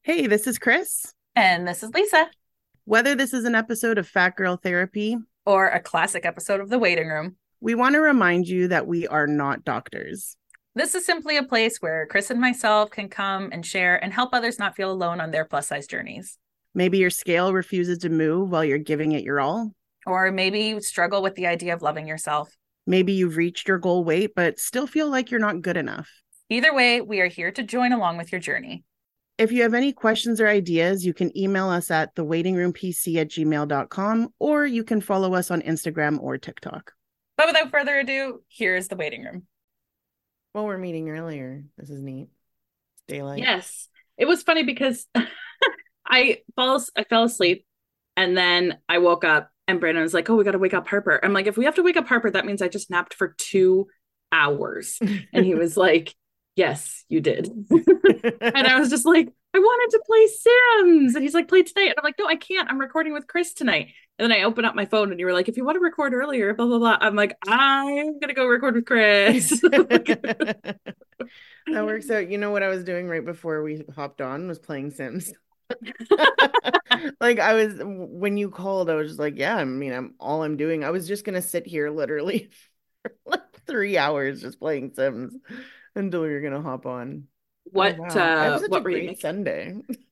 Hey, this is Chris. And this is Lisa, Whether this is an episode of Fat Girl Therapy, or a classic episode of The Waiting Room. we want to remind you that we are not doctors. This is simply a place where Chris and myself can come and share and help others not feel alone on their plus size journeys. Maybe your scale refuses to move while you're giving it your all. Or maybe you struggle with the idea of loving yourself. Maybe you've reached your goal weight, but still feel like you're not good enough. Either way, we are here to join along with your journey. If you have any questions or ideas, you can email us at thewaitingroompc@gmail.com, or you can follow us on Instagram or TikTok. But without further ado, here's The Waiting Room. Well, we're meeting earlier. This is neat. It's daylight. Yes. It was funny because I fell asleep and then I woke up and Brandon was like, "Oh, we got to wake up Harper." I'm like, "If we have to wake up Harper, that means I just napped for 2 hours." And he was like, "Yes, you did." And I was just like, "I wanted to play Sims." And he's like, "Play tonight." And I'm like, "No, I can't. I'm recording with Chris tonight." And then I open up my phone and you were like, "If you want to record earlier, blah, blah, blah." I'm like, "I'm going to go record with Chris." That works out. You know what I was doing right before we hopped on was playing Sims. Like when you called, I was just like, yeah, I mean, I'm doing. I was just gonna sit here literally for like 3 hours just playing Sims until we were gonna hop on. Oh wow. I have such a What were you great making? Sunday.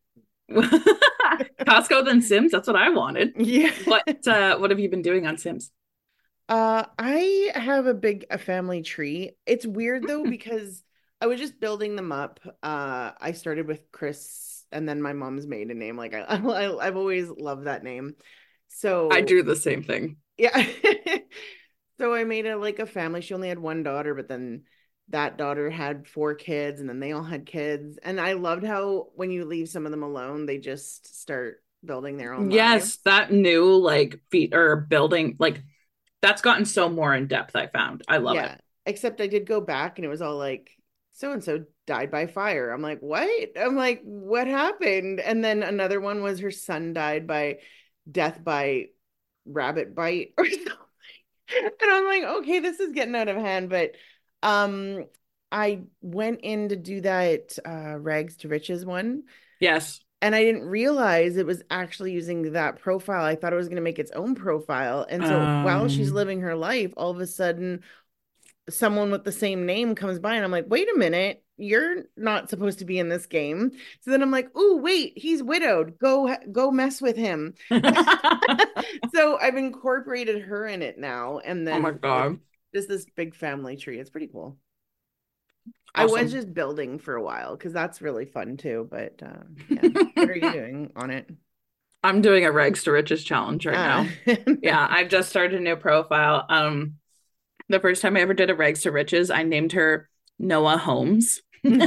Costco then Sims. That's what I wanted. Yeah. What have you been doing on Sims? I have a family tree. It's weird though because I was just building them up. I started with Chris and then my mom's maiden name. Like I've always loved that name. I So do the same thing. yeah. So I made a family. She only had one daughter, but then that daughter had four kids and then they all had kids. And I loved how when you leave some of them alone, they just start building their own Yes, lives. that new like feat or building like that's gotten so more in depth, I found. I love it. Yeah. Except I did go back and it was all like so and so died by fire. I'm like, what? I'm like, what happened? And then another one was her son died by death by rabbit bite or something. And I'm like, okay, this is getting out of hand. But um I went in to do that rags to riches one Yes. and I didn't realize it was actually using that profile. I thought it was going to make its own profile. And so while she's Um, living her life, all of a sudden someone with the same name comes by and I'm like, wait a minute, you're not supposed to be in this game. So then I'm like, oh, wait, he's widowed. Go mess with him. So I've incorporated her in it now. And oh my then it's God. just this big family tree. It's pretty cool. I was Awesome. just building for a while because that's really fun too. But yeah, what are you doing on it? I'm doing a Rags to Riches challenge right Ah, now. Yeah, I've just started a new profile. The first time I ever did a Rags to Riches, I named her Noah Holmes.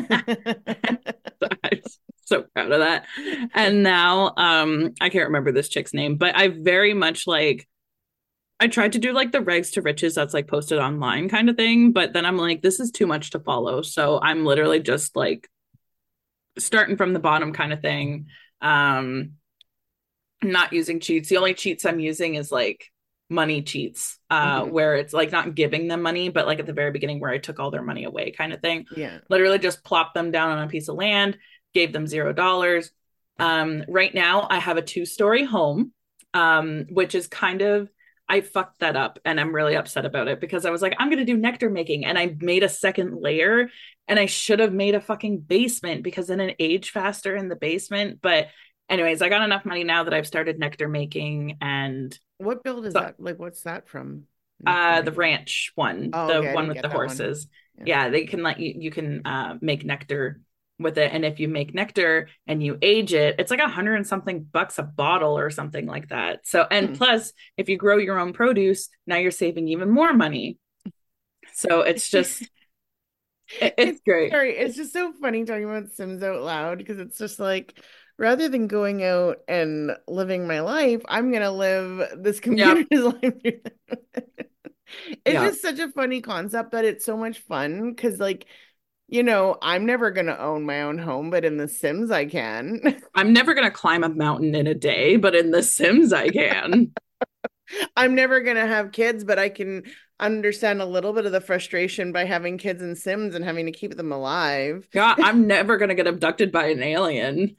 I'm so proud of that. And now I can't remember this chick's name, but I very much like I tried to do like the Rags to Riches that's like posted online kind of thing, but then I'm like, this is too much to follow. So I'm literally just like starting from the bottom kind of thing. Um, not using cheats. The only cheats I'm using is like money cheats, Mhm. where it's like not giving them money, but like at the very beginning where I took all their money away kind of thing. Yeah. Literally just plopped them down on a piece of land, gave them $0. Right now I have a 2-story home, which is kind of I fucked that up and I'm really upset about it because I was like, I'm gonna do nectar making and I made a second layer and I should have made a fucking basement because then it aged faster in the basement. But anyways, I got enough money now that I've started nectar making and What build is so that? Like, what's that from? Nectar the making. ranch one, Oh, the okay. I one didn't with get the that one. horses. Yeah. Yeah, they can let you can make nectar with it. And if you make nectar and you age it, it's like 100 and something bucks a bottle or something like that. So and Hmm. plus if you grow your own produce, now you're saving even more money. So it's just it's It's great. sorry, it's just so funny talking about Sims out loud because it's just like rather than going out and living my life, I'm gonna live this Yep. computer's life. It's Yep. just such a funny concept that it's so much fun because I'm never gonna own my own home, but in The Sims I can. I'm never gonna climb a mountain in a day, but in The Sims I can. I'm never gonna have kids, but I can understand a little bit of the frustration by having kids in Sims and having to keep them alive. Yeah, I'm never gonna get abducted by an alien.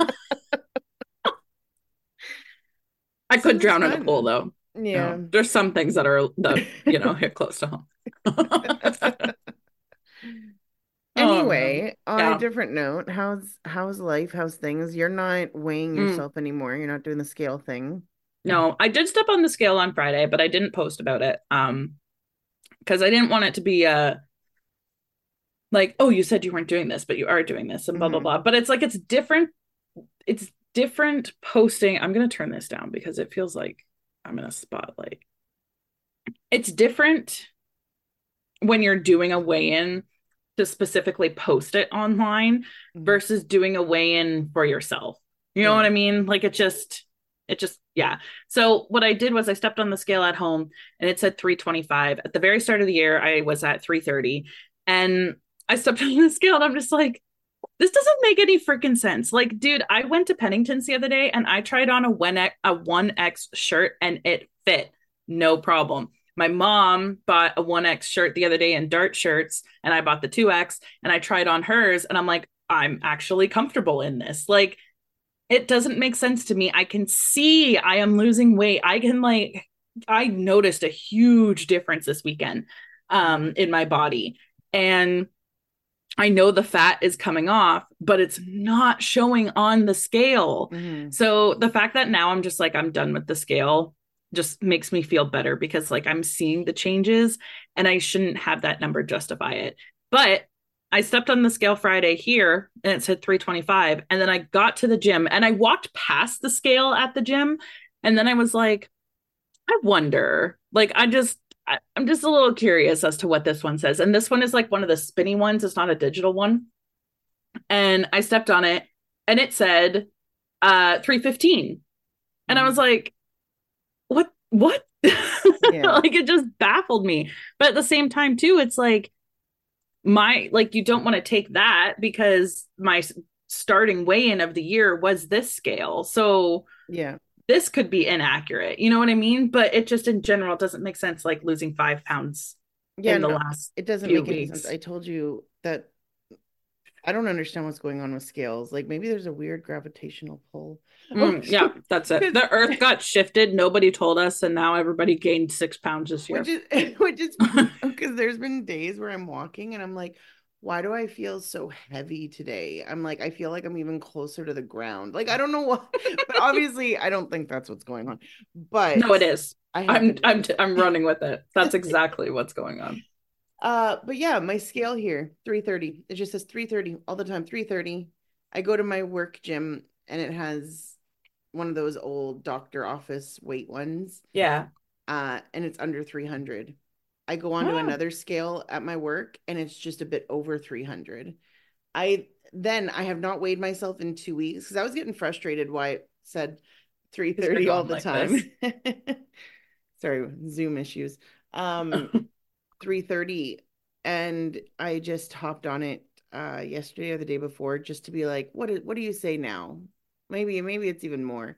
I could Sims is drown in a pool fun. though. Yeah. There's some things that hit close to home. Oh man. Anyway, on a Yeah. different note, how's life? How's things? You're not weighing Mm. yourself anymore. You're not doing the scale thing. No, I did step on the scale on Friday, but I didn't post about it. Because I didn't want it to be like, oh, you said you weren't doing this, but you are doing this and blah blah Hmm. blah. But it's like it's different posting. I'm gonna turn this down because it feels like I'm in a spotlight. It's different when you're doing a weigh-in to specifically post it online Hmm. versus doing a weigh-in for yourself. You know Yeah. what I mean? Like yeah. So what I did was I stepped on the scale at home and it said 325. At the very start of the year, I was at 330. And I stepped on the scale and I'm just like, this doesn't make any freaking sense. Like, dude, I went to Pennington's the other day and I tried on a 1X shirt and it fit. No problem. My mom bought a 1X shirt the other day in Dart shirts and I bought the 2X and I tried on hers and I'm like, I'm actually comfortable in this. Like, it doesn't make sense to me. I can see I am losing weight. I noticed a huge difference this weekend in my body. And I know the fat is coming off, but it's not showing on the scale. Hmm. So the fact that now I'm just like, I'm done with the scale just makes me feel better because like I'm seeing the changes and I shouldn't have that number justify it. But I stepped on the scale Friday here and it said 325. And then I got to the gym and I walked past the scale at the gym. And then I was like, I wonder. I'm just a little curious as to what this one says. And this one is like one of the spinny ones. It's not a digital one. And I stepped on it and it said 315. And I was Hmm. like, what? Yeah. Like it just baffled me. But at the same time, too, it's like you don't want to take that because my starting weigh-in of the year was this scale. So Yeah. this could be inaccurate. You know what I mean? But it just in general doesn't make sense, like losing 5 pounds Yeah, in the no, last it doesn't few make any sense. weeks. I told you that I don't understand what's going on with scales. Like maybe there's a weird gravitational pull. Oh, Yeah, that's it. The earth got shifted. Nobody told us, and now everybody gained 6 pounds this which year. is which is funny because there's been days where I'm walking and I'm like, why do I feel so heavy today? I'm like, I feel like I'm even closer to the ground. Like I don't know what, but obviously I don't think that's what's going on. No, But it is. I have been I'm running with it. That's exactly what's going on. but yeah, my scale here, 330. It just says 330 all the time, 330. I go to my work gym and it has one of those old doctor office weight ones. Yeah. And it's under 300. I go on to Oh, another scale at my work and it's just a bit over 300. I have not weighed myself in 2 weeks because I was getting frustrated why it said because you're 330 all going the like this. time. Sorry, Zoom issues. Um, 330, and I just hopped on it yesterday or the day before just to be like, what do you say now? Maybe it's even more.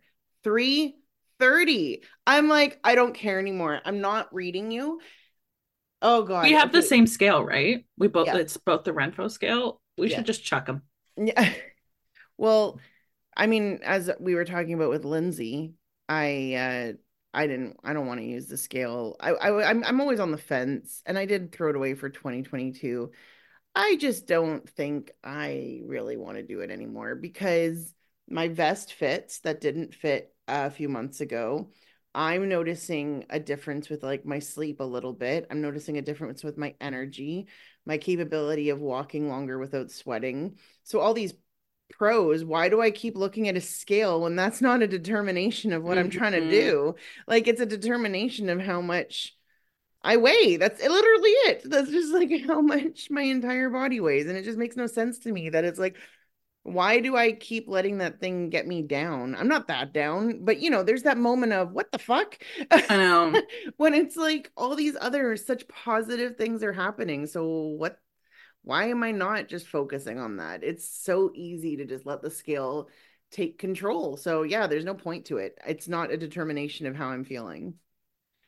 330. I'm like, I don't care anymore. I'm not reading you. Oh We God. have the Okay. same scale, right? Yeah. It's both the Renfro scale. We Yeah. should just chuck them. Yeah. Well, I mean, as we were talking about with Lindsay, I don't want to use the scale. I'm always on the fence, and I did throw it away for 2022. I just don't think I really want to do it anymore because my vest fits that didn't fit a few months ago. I'm noticing a difference with like my sleep a little bit. I'm noticing a difference with my energy, my capability of walking longer without sweating. So all these pros, why do I keep looking at a scale when that's not a determination of what I'm trying to Mm-hmm. do? Like it's a determination of how much I weigh. That's literally it. That's just like how much my entire body weighs. And it just makes no sense to me that it's like, why do I keep letting that thing get me down? I'm not that down, but there's that moment of what the fuck I know. when it's like all these other such positive things are happening. So why am I not just focusing on that? It's so easy to just let the scale take control. So yeah, there's no point to it. It's not a determination of how I'm feeling.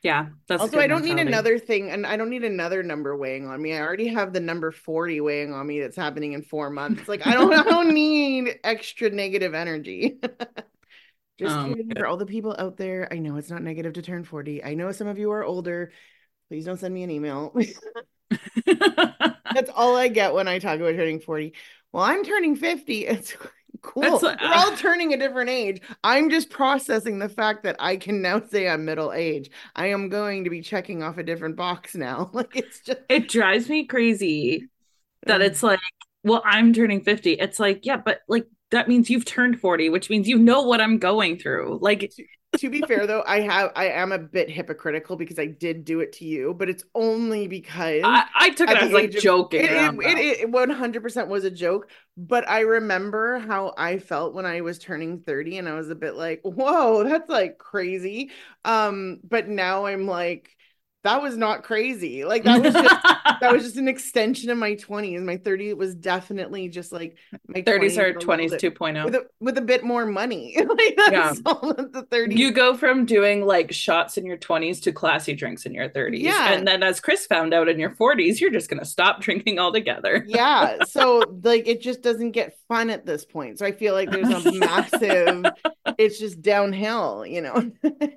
Yeah, that's a Also, good I don't need mentality. another thing, and I don't need another number weighing on me. I already have the number 40 weighing on me that's happening in 4 months. Like I don't need extra negative energy. Just Um, kidding for all the people out there. I know it's not negative to turn 40. I know some of you are older. Please don't send me an email. That's all I get when I talk about turning 40. Well, I'm turning 50. It's it's cool. We're all turning a different age. I'm just processing the fact that I can now say I'm middle age. I am going to be checking off a different box now. Like it's just it drives me crazy that uh, it's like, well, I'm turning 50. It's like, yeah, but like that means you've turned 40, which means you know what I'm going through. Like to, to be fair though, I am a bit hypocritical because I did do it to you, but it's only because I took it at as the like age of joking around though. it 100% was a joke, but I remember how I felt when I was turning 30 and I was a bit like, whoa, that's like crazy. But now I'm like, that was not crazy. Like that was just an extension of my 20s. My 30 was definitely just like my 30s 20s are but a little 20s bit 2.0. with a bit more money. Like Yeah. that's all that the 30s. You go from doing like shots in your 20s to classy drinks in your 30s. Yeah. And then as Chris found out in your 40s, you're just going to stop drinking altogether. Yeah. So like it just doesn't get fun at this point. So I feel like there's a massive, it's just downhill, you know.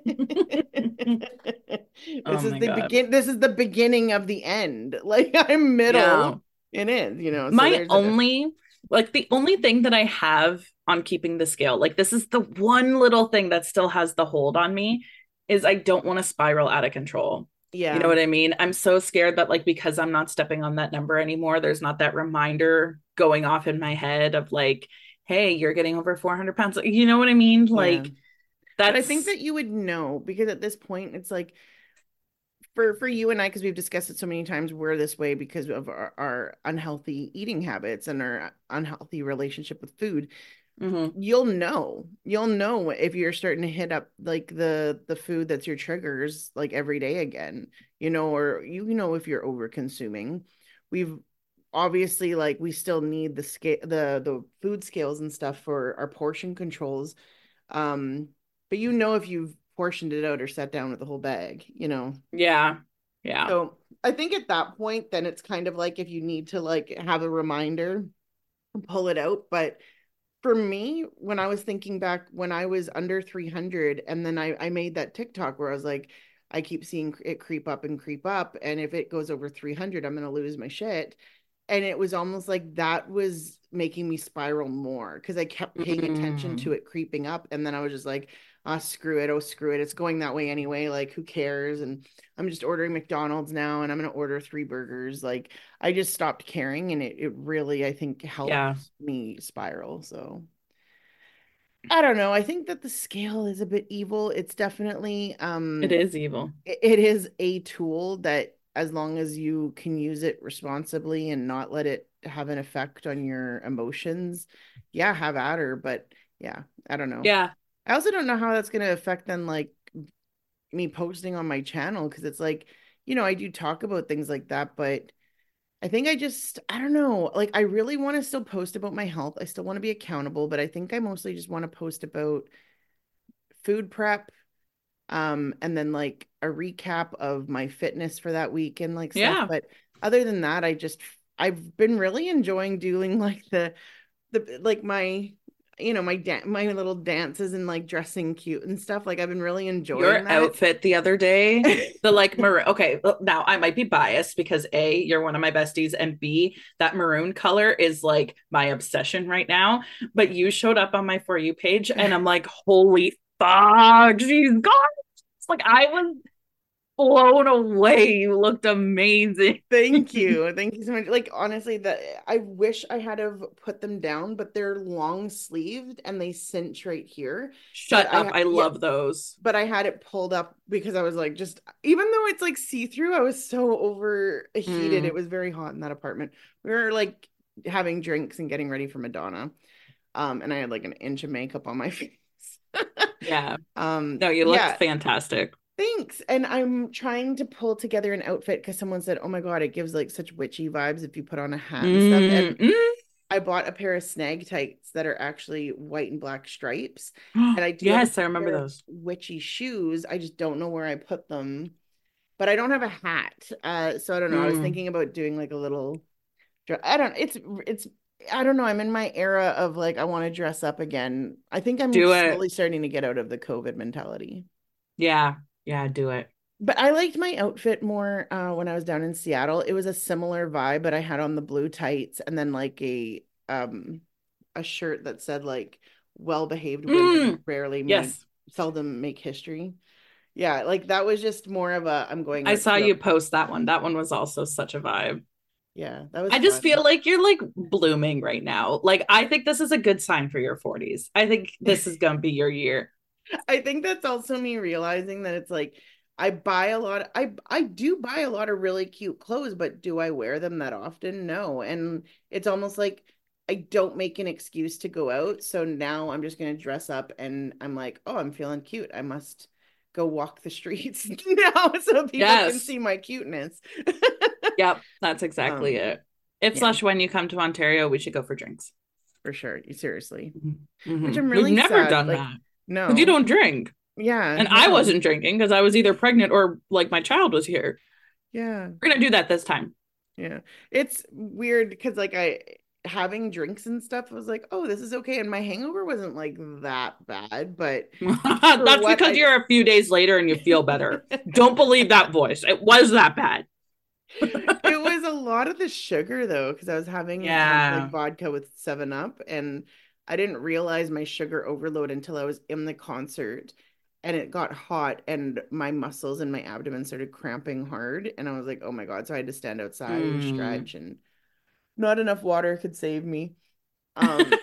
Oh my God. This is the beginning of the end. Like I'm middle. Yeah. It is, you know. So My there's a only, like, the only thing that I have on keeping the scale, like, this is the one little thing that still has the hold on me, is I don't want to spiral out of control. You know yeah. what I mean? I'm so scared that, like, because I'm not stepping on that number anymore, there's not that reminder going off in my head of, like, hey, you're getting over 400 pounds. You know what I mean? Yeah. Like, But I think that's, that you would know because at this point it's like for you and I, because we've discussed it so many times, we're this way because of our unhealthy eating habits and our unhealthy relationship with food. mhm. You'll know if you're starting to hit up like the food that's your triggers like every day again, you know, or you know if you're over consuming. We've obviously like we still need the scale the food scales and stuff for our portion controls. um but you know if you've portioned it out or sat down with the whole bag, you know. Yeah. Yeah. So I think at that point then it's kind of like if you need to like have a reminder, pull it out. But for me, when I was thinking back when I was under 300, and then I made that TikTok where I was like, I keep seeing it creep up and creep up. And if it goes over 300, I'm going to lose my shit. And it was almost like that was making me spiral more because I kept paying attention to Mm. it creeping up. And then I was just like, ah, screw it. Oh, screw it. It's going that way anyway. Like, who cares? And I'm just ordering McDonald's now and I'm going to order 3 burgers. Like, I just stopped caring. And it really, I think, Yeah. helped me spiral. So. I don't know. I think that the scale is a bit evil. It's definitely It is evil. it is a tool that as long as you can use it responsibly and not let it have an effect on your emotions, yeah, have at her. But yeah, I don't know. Yeah. I also don't know how that's going to affect then like me posting on my channel because it's like, you know, I do talk about things like that, but I think I don't know. Like, I really want to still post about my health. I still want to be accountable, but I think I mostly just want to post about food prep, and then like a recap of my fitness for that week and like stuff. Yeah. But other than that, I've been really enjoying doing like the like my my little dances and like dressing cute and stuff. Like I've been really enjoying Your that. outfit the other day, the like maroon. Okay, well, now I might be biased because A, you're one of my besties, and B, that maroon color is like my obsession right now. But you showed up on my For You page, and I'm like, holy fuck, she's gone. It's like I was blown away. You looked amazing. Thank you. Thank you so much. Like honestly, that I wish I had have put them down, but they're long sleeved and they cinch right here. Shut up. I Yeah, love those. but I had it pulled up because I was like just even though it's like see-through, I was so overheated. It Mm, was very hot in that apartment. We were like having drinks and getting ready for Madonna. And I had like an inch of makeup on my face. yeah. No, you looked Yeah, fantastic. thanks. And I'm trying to pull together an outfit because someone said, "Oh my God, it gives like such witchy vibes if you put on a hat and stuff." Mm, And mm. I bought a pair of snag tights that are actually white and black stripes. And I do have a Yes, I remember pair of those. witchy shoes. I just don't know where I put them. but I don't have a hat. So I don't know. I was Mm, thinking about doing like a little I don't it's I don't know. I'm in my era of like I want to dress up again. I think I'm do it. slowly starting to get out of the COVID mentality. Yeah. Yeah, do it. But I liked my outfit more when I was down in Seattle. It was a similar vibe, but I had on the blue tights and then like a shirt that said like well-behaved women Mm, rarely made yes. seldom make history. Yeah, like that was just more of a I'm going I out saw to a you post that one. That one was also such a vibe. yeah, that was I just fun. feel like you're like blooming right now. Like I think this is a good sign for your 40s. I think this is gonna be your year. I think that's also me realizing that it's like I do buy a lot of really cute clothes, but do I wear them that often? No. And it's almost like I don't make an excuse to go out. So now I'm just gonna dress up and I'm like, oh, I'm feeling cute. I must go walk the streets now so people can Yes. see my cuteness. Yep. That's exactly Um, it. If yeah, slash when you come to Ontario, we should go for drinks. for sure. Seriously. Which Mm-hmm. I'm We've really never sad. done Like, that because you no. don't drink. Yeah, And I no. wasn't drinking because I was either pregnant or like my child was here. Yeah. We're gonna do that this time. Yeah. It's weird because like I having drinks and stuff I was like, oh, this is okay. And my hangover wasn't like that bad, but for That's what because I you're a few days later and you feel better. Don't believe that voice. It was that bad. it was a lot of the sugar though, because I was having like Yeah. vodka with 7 Up and I didn't realize my sugar overload until I was in the concert and it got hot and my muscles and my abdomen started cramping hard and I was like, oh my God. So I had to stand outside and Mm. stretch and not enough water could save me. Um,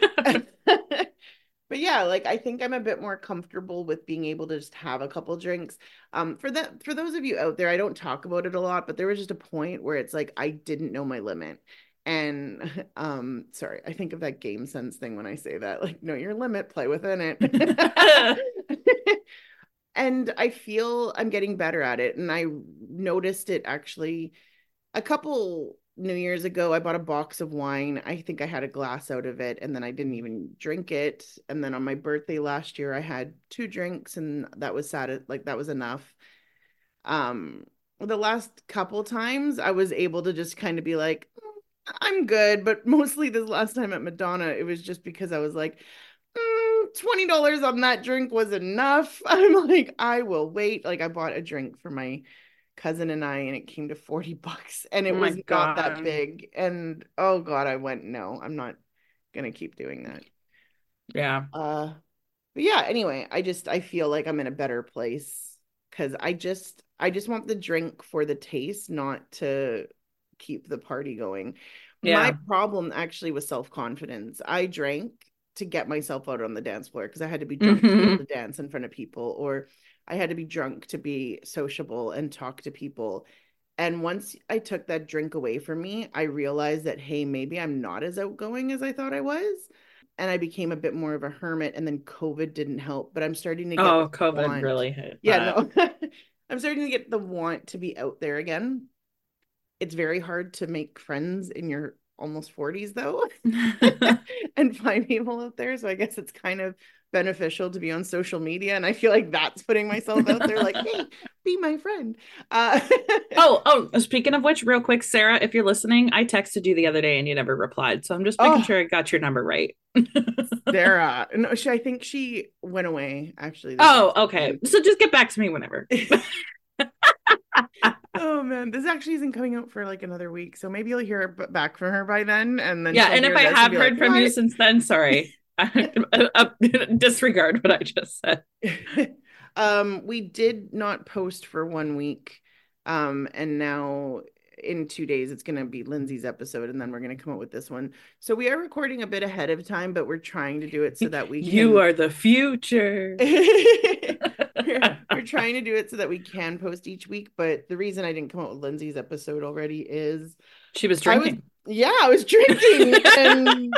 but yeah, like I think I'm a bit more comfortable with being able to just have a couple drinks. For those of you out there, I don't talk about it a lot, but there was just a point where it's like I didn't know my limit. And sorry, I think of that game sense thing when I say that, like, know your limit, play within it. And I feel I'm getting better at it. And I noticed it actually a couple New Year's ago, I bought a box of wine. I think I had a glass out of it, and then I didn't even drink it. And then on my birthday last year, I had 2 drinks, and that was sad. Like that was enough. The last couple times, I was able to just kind of be like, I'm good. But mostly this last time at Madonna, it was just because I was like, $20 on that drink was enough. I'm like, I will wait. Like I bought a drink for my cousin and I, and it came to $40 and Oh it my was not that God. big. And oh God, I went, no, I'm not gonna keep doing that. Yeah. Uh, but yeah, anyway, I feel like I'm in a better place because I just want the drink for the taste, not to keep the party going. My Yeah. problem actually was self-confidence. I drank to get myself out on the dance floor because I had to be drunk to be able Hmm. to dance in front of people, or I had to be drunk to be sociable and talk to people. And once I took that drink away from me, I realized that, hey, maybe I'm not as outgoing as I thought I was. And I became a bit more of a hermit. And then COVID didn't help, but I'm starting to get Oh, this COVID want. really hit Yeah, that. no, I'm starting to get the want to be out there again. It's very hard to make friends in your almost 40s, though, and find people out there. So I guess it's kind of beneficial to be on social media. And I feel like that's putting myself out there, like, hey, be my friend. Uh, Speaking of which, real quick, Sarah, if you're listening, I texted you the other day and you never replied. So I'm just making oh, sure I got your number right. Sarah. No, I think she went away actually this Oh, last okay. weekend. So just get back to me whenever. Oh man, this actually isn't coming out for like another week, so maybe you'll hear back from her by then, and then Yeah, she'll and if hear I this and have be like, heard from you "What?" since then, sorry. Disregard what I just said. We did not post for one week, and now in 2 days it's gonna be Lindsay's episode, and then we're gonna come out with this one. So we are recording a bit ahead of time, but we're trying to do it so that we You can are the future. we're trying to do it so that we can post each week. But the reason I didn't come out with Lindsay's episode already is She was I was, drinking. yeah, I was drinking. And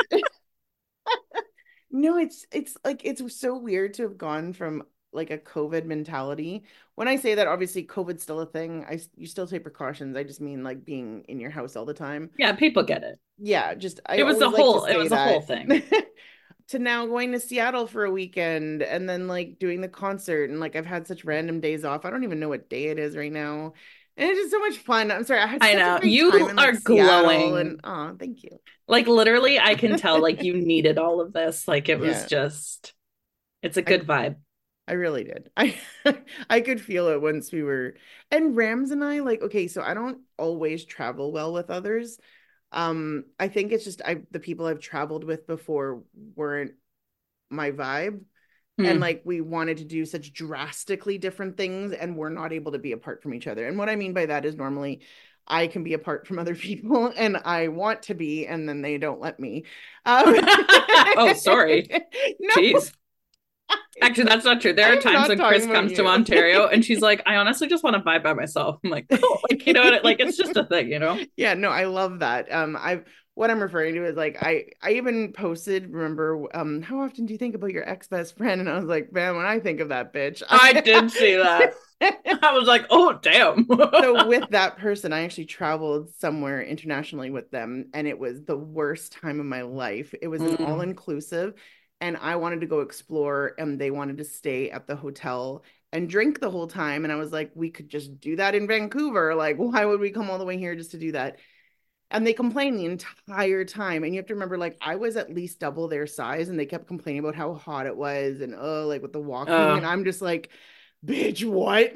no, it's like it's so weird to have gone from like a COVID mentality. When I say that, obviously COVID's still a thing. You still take precautions. I just mean like being in your house all the time. Yeah, people get it. Yeah, just I always like to It say was a whole that. thing. To now going to Seattle for a weekend and then like doing the concert and like I've had such random days off. I don't even know what day it is right now. And it's just so much fun. I'm sorry, I had I such a know. great time You in like are Seattle, and glowing. oh, thank you. Like literally, I can tell like you needed all of this. Like it was Yeah, just, it's a I good vibe. I really did. I could feel it once we were, and Rams and I like, okay, so I don't always travel well with others. I think it's just the people I've traveled with before weren't my vibe. And Hmm. like we wanted to do such drastically different things and we're not able to be apart from each other. And what I mean by that is normally I can be apart from other people and I want to be, and then they don't let me. Um, Oh, sorry. no, Jeez. Actually, that's not true. There I are am times not when talking Chris about comes to you. Ontario and she's like, I honestly just want to vibe by myself. I'm like, cool. Like, you know what? Like, it's just a thing, you know? Yeah, no, I love that. I've what I'm referring to is like I even posted, remember, how often do you think about your ex-best friend? And I was like, man, when I think of that bitch, I did see that. I was like, oh, damn. so with that person, I actually traveled somewhere internationally with them, and it was the worst time of my life. It was an Mm. all-inclusive, and I wanted to go explore, and they wanted to stay at the hotel and drink the whole time. And I was like, we could just do that in Vancouver. Like, why would we come all the way here just to do that? And they complained the entire time. And you have to remember, like, I was at least double their size, and they kept complaining about how hot it was and oh, like with the walking. And Oh. I'm just like, bitch, what?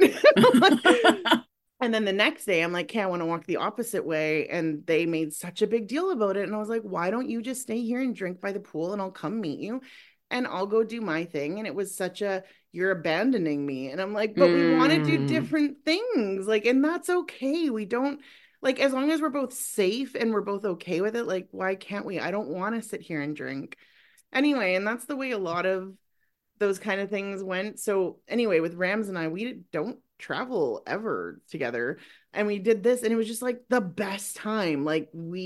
And then the next day, I'm like, okay, I want to walk the opposite way. And they made such a big deal about it. And I was like, why don't you just stay here and drink by the pool and I'll come meet you and I'll go do my thing. And it was such a, you're abandoning me. And I'm like, but we want to do Mm. different things. Like, and that's okay. We don't, like, as long as we're both safe and we're both okay with it, like, why can't we? I don't want to sit here and drink. Anyway, and that's the way a lot of those kind of things went. So anyway, with Rams and I, we don't travel ever together. And we did this and it was just like the best time. Like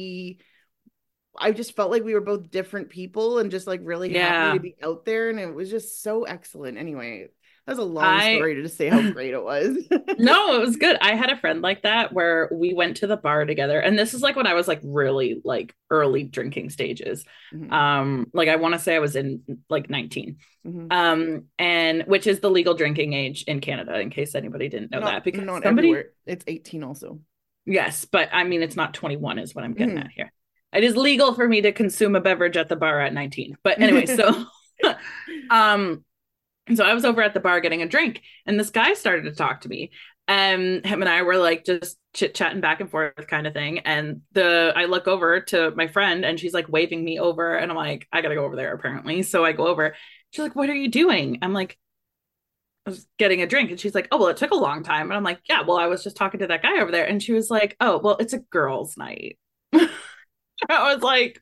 I just felt like we were both different people and just like really happy to Yeah. be out there. And it was just so excellent. Anyway, that was a long I story to just say how great it was. No, it was good. I had a friend like that where we went to the bar together. And this is like when I was like really like early drinking stages. Mhm, Like I want to say I was in like 19. mhm. And which is the legal drinking age in Canada, in case anybody didn't know that. Because Not somebody, everywhere. It's 18 also. yes, but I mean it's not 21 is what I'm getting Mhm. at here. It is legal for me to consume a beverage at the bar at 19. But anyway, so um so I was over at the bar getting a drink, and this guy started to talk to me. Him and I were like just chit chatting back and forth, kind of thing. And I look over to my friend, and she's like waving me over, and I'm like, I gotta go over there apparently. So I go over. She's like, "What are you doing?" I'm like, "I was getting a drink," and she's like, "Oh well, it took a long time." And I'm like, "Yeah, well, I was just talking to that guy over there," and she was like, "Oh well, it's a girls' night." I was like,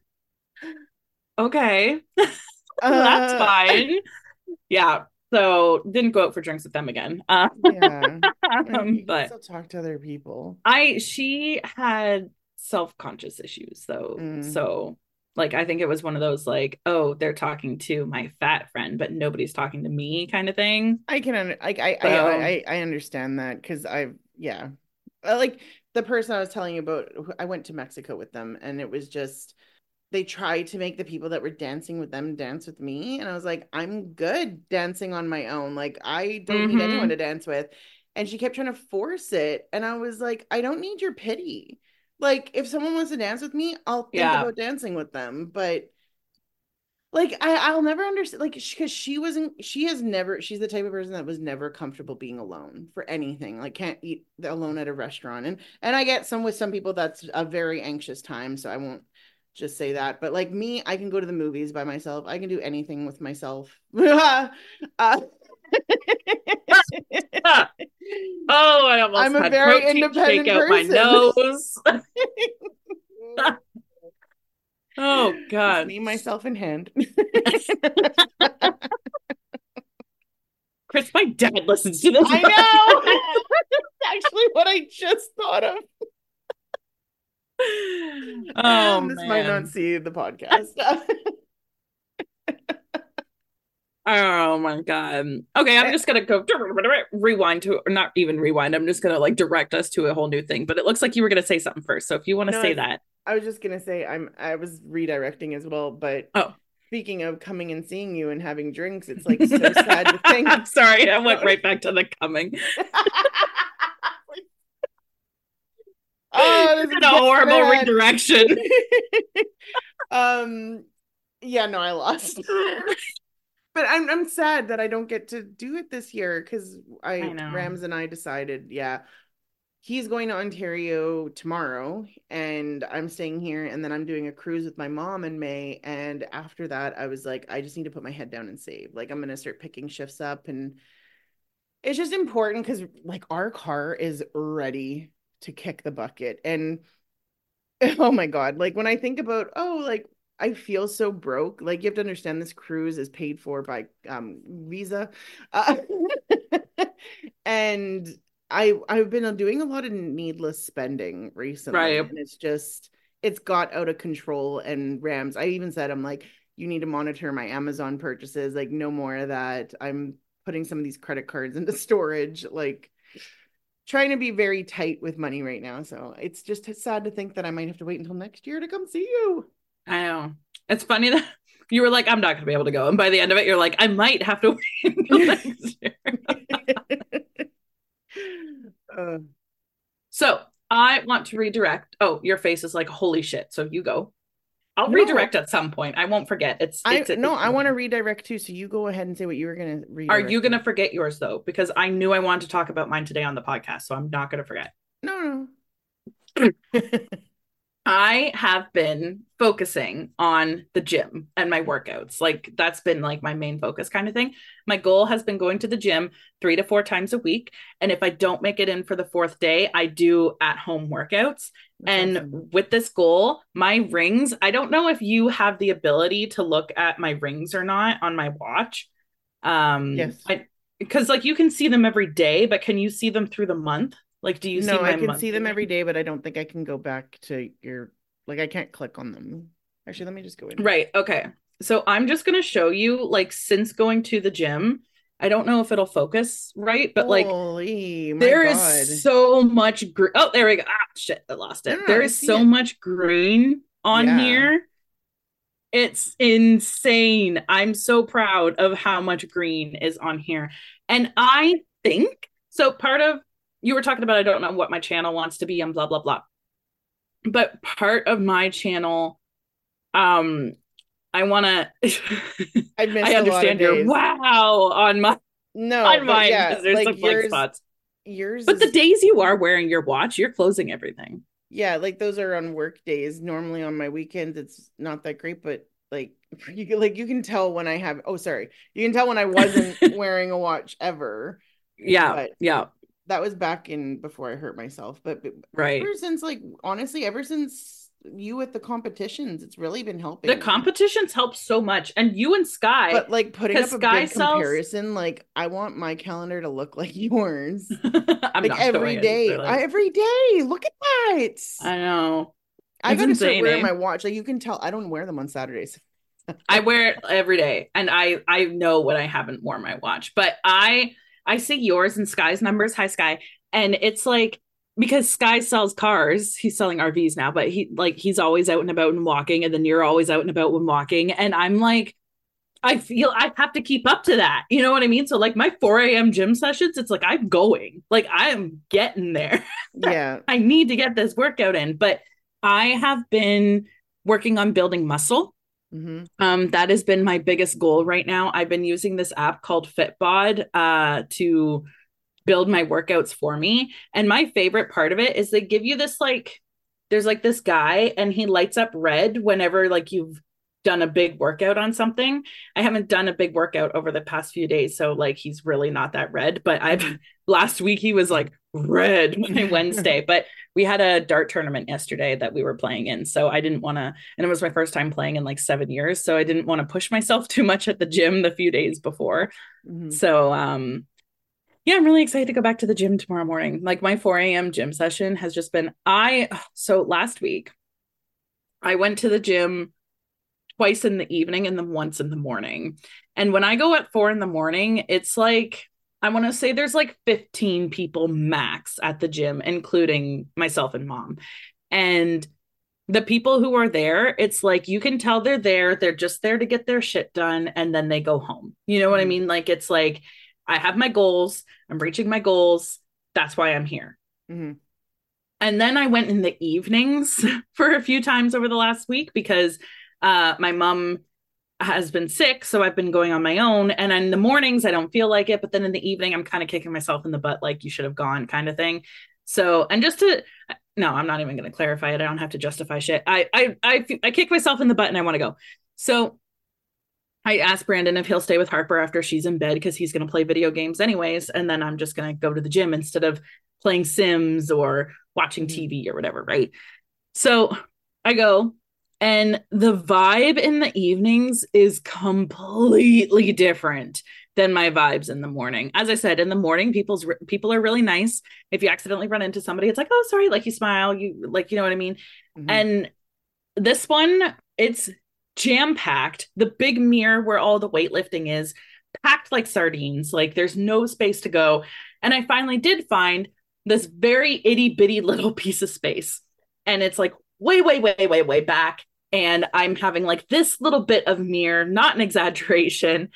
"Okay, that's uh fine." Yeah. So didn't go out for drinks with them again. yeah. You can But still talk to other people. she had self-conscious issues though. Mm. So like I think it was one of those like, oh, they're talking to my fat friend, but nobody's talking to me kind of thing. I can like So I understand that because I've yeah. Like the person I was telling you about, I went to Mexico with them and it was just they tried to make the people that were dancing with them dance with me and I was like, I'm good dancing on my own. Like I don't need anyone mm-hmm. to dance with. And she kept trying to force it and I was like, I don't need your pity. Like if someone wants to dance with me, I'll think Yeah. about dancing with them, but like I'll never understand like because she wasn't she has never she's the type of person that was never comfortable being alone for anything like can't eat alone at a restaurant and I get some with some people that's a very anxious time so I won't just say that but like me I can go to the movies by myself I can do anything with myself uh, Oh, I almost I'm a had very protein shake independent out my person. nose. Oh Just God. me myself in hand. Chris, my dad listens to this I podcast. know. That's actually what I just thought of. Oh And this might not man. see the podcast. Oh my God. Okay, I'm just gonna go rewind to, or not even rewind. I'm just gonna like direct us to a whole new thing. But it looks like you were gonna say something first. So if you want to No, say that. I was just gonna say I was redirecting as well, but Oh. speaking of coming and seeing you and having drinks, it's like so sad to think. Sorry, I went right back to the coming. Oh, It's this is a getting horrible bad. redirection. Yeah, no, I lost. But I'm sad that I don't get to do it this year because I I know. Rams and I decided, yeah, he's going to Ontario tomorrow and I'm staying here and then I'm doing a cruise with my mom in May. And after that, I was like, I just need to put my head down and save. Like I'm gonna start picking shifts up and it's just important because like our car is ready to kick the bucket. And oh my God, like when I think about, oh, like I feel so broke. Like you have to understand this cruise is paid for by Visa. Uh, and I've been doing a lot of needless spending recently Right. and it's got out of control and Rams. I even said I'm like you need to monitor my Amazon purchases, like no more of that. I'm putting some of these credit cards into storage, like trying to be very tight with money right now. So it's just sad to think that I might have to wait until next year to come see you. I know. It's funny that you were like, I'm not going to be able to go. And by the end of it, you're like, I might have to wait until next year. uh, So I want to redirect. Oh, your face is like, holy shit. So you go. I'll no, redirect at some point. I won't forget. I It's no, I want to redirect too. So you go ahead and say what you were gonna Are you redirect going to to. forget yours though? Because I knew I wanted to talk about mine today on the podcast. So I'm not going to forget. No, no. I have been focusing on the gym and my workouts. Like that's been like my main focus kind of thing. My goal has been going to the gym 3 to 4 times a week. And if I don't make it in for the fourth day, I do at home workouts. That's And awesome. with this goal, my rings, I don't know if you have the ability to look at my rings or not on my watch. Yes. I because like you can see them every day, but can you see them through the month? Like, do you see No, I my can see monthly them every ring? day, but I don't think I can go back to your like I can't click on them. Actually, let me just go in. Right. Okay. So I'm just going to show you, like, since going to the gym, I don't know if it'll focus right, but like, Holy, my there is God. so much. Oh, there we go. Ah, shit. I lost No, it. no, no, There I is see so it. much green on Yeah. here. It's insane. I'm so proud of how much green is on here. And I think so. Part of you were talking about, I don't know what my channel wants to be and blah, blah, blah. But part of my channel, um, I want to. I I missed a lot of understand your days. wow No, on but mine yeah, because there's like some blank spots. yours But the is days you are wearing your watch, you're closing everything. yeah, like those are on work days. Normally on my weekends, it's not that great, but you can tell when I have, oh, sorry. You can tell when I wasn't wearing a watch ever, Yeah, but yeah, that was back in before I hurt myself. But right. ever since, like, honestly, ever since you with the competitions, it's really been The helping me. competitions help so much, and you and Sky, But like putting because up a Sky big sells. comparison, like I want my calendar to look like yours. I'm Like not every showing it day, necessarily. every day. Look at that. I know I it's got to start insane, wearing eh? my watch. Like you can tell I don't wear them on Saturdays. I wear it every day, and I know when I haven't worn my watch. But I see yours and Sky's numbers. Hi, Sky, and it's like because Sky sells cars, he's selling RVs now, but he's always out and about and walking, and then you're always out and about when walking, and I'm like. I feel I have to keep up to that. You know what I mean? So like my 4 a.m. gym sessions, it's like I'm going. Like I am getting there. Yeah. I need to get this workout in. But I have been working on building muscle. Hmm. That has been my biggest goal right now. I've been using this app called Fitbod to build my workouts for me. And my favorite part of it is they give you this like there's like this guy and he lights up red whenever like you've done a big workout on something. I haven't done a big workout over the past few days, so like he's really not that red, but I've Hmm. last week he was like red by Wednesday, but we had a dart tournament yesterday that we were playing in, so I didn't want to, and it was my first time playing in like 7 years, so I didn't want to push myself too much at the gym the few days before. Hmm. So yeah, I'm really excited to go back to the gym tomorrow morning. Like my 4 a.m. gym session has just been so last week I went to the gym twice in the evening and then once in the morning. And when I go at 4 in the morning, it's like I want to say there's like 15 people max at the gym, including myself and mom. And the people who are there, it's like you can tell they're there. They're just there to get their shit done and then they go home. You know what I Hmm. mean? Like it's like I have my goals, I'm reaching my goals. That's why I'm here. Hmm. And then I went in the evenings for a few times over the last week because my mom has been sick. So I've been going on my own. And in the mornings, I don't feel like it. But then in the evening, I'm kind of kicking myself in the butt, like you should have gone kind of thing. So, and just to, no, I'm not even going to clarify it. I don't have to justify shit. I kick myself in the butt and I want to go. So I asked Brandon if he'll stay with Harper after she's in bed because he's going to play video games anyways. And then I'm just going to go to the gym instead of playing Sims or watching TV or whatever. Right. So I go, and the vibe in the evenings is completely different than my vibes in the morning. As I said, in the morning, people are really nice. If you accidentally run into somebody, it's like, oh, sorry, like you smile, you like, you know what I mean? Mm-hmm. And this one, it's jam packed. The big mirror where all the weightlifting is packed like sardines. Like there's no space to go. And I finally did find this very itty bitty little piece of space. And it's like way back. And I'm having like this little bit of mirror, not an exaggeration.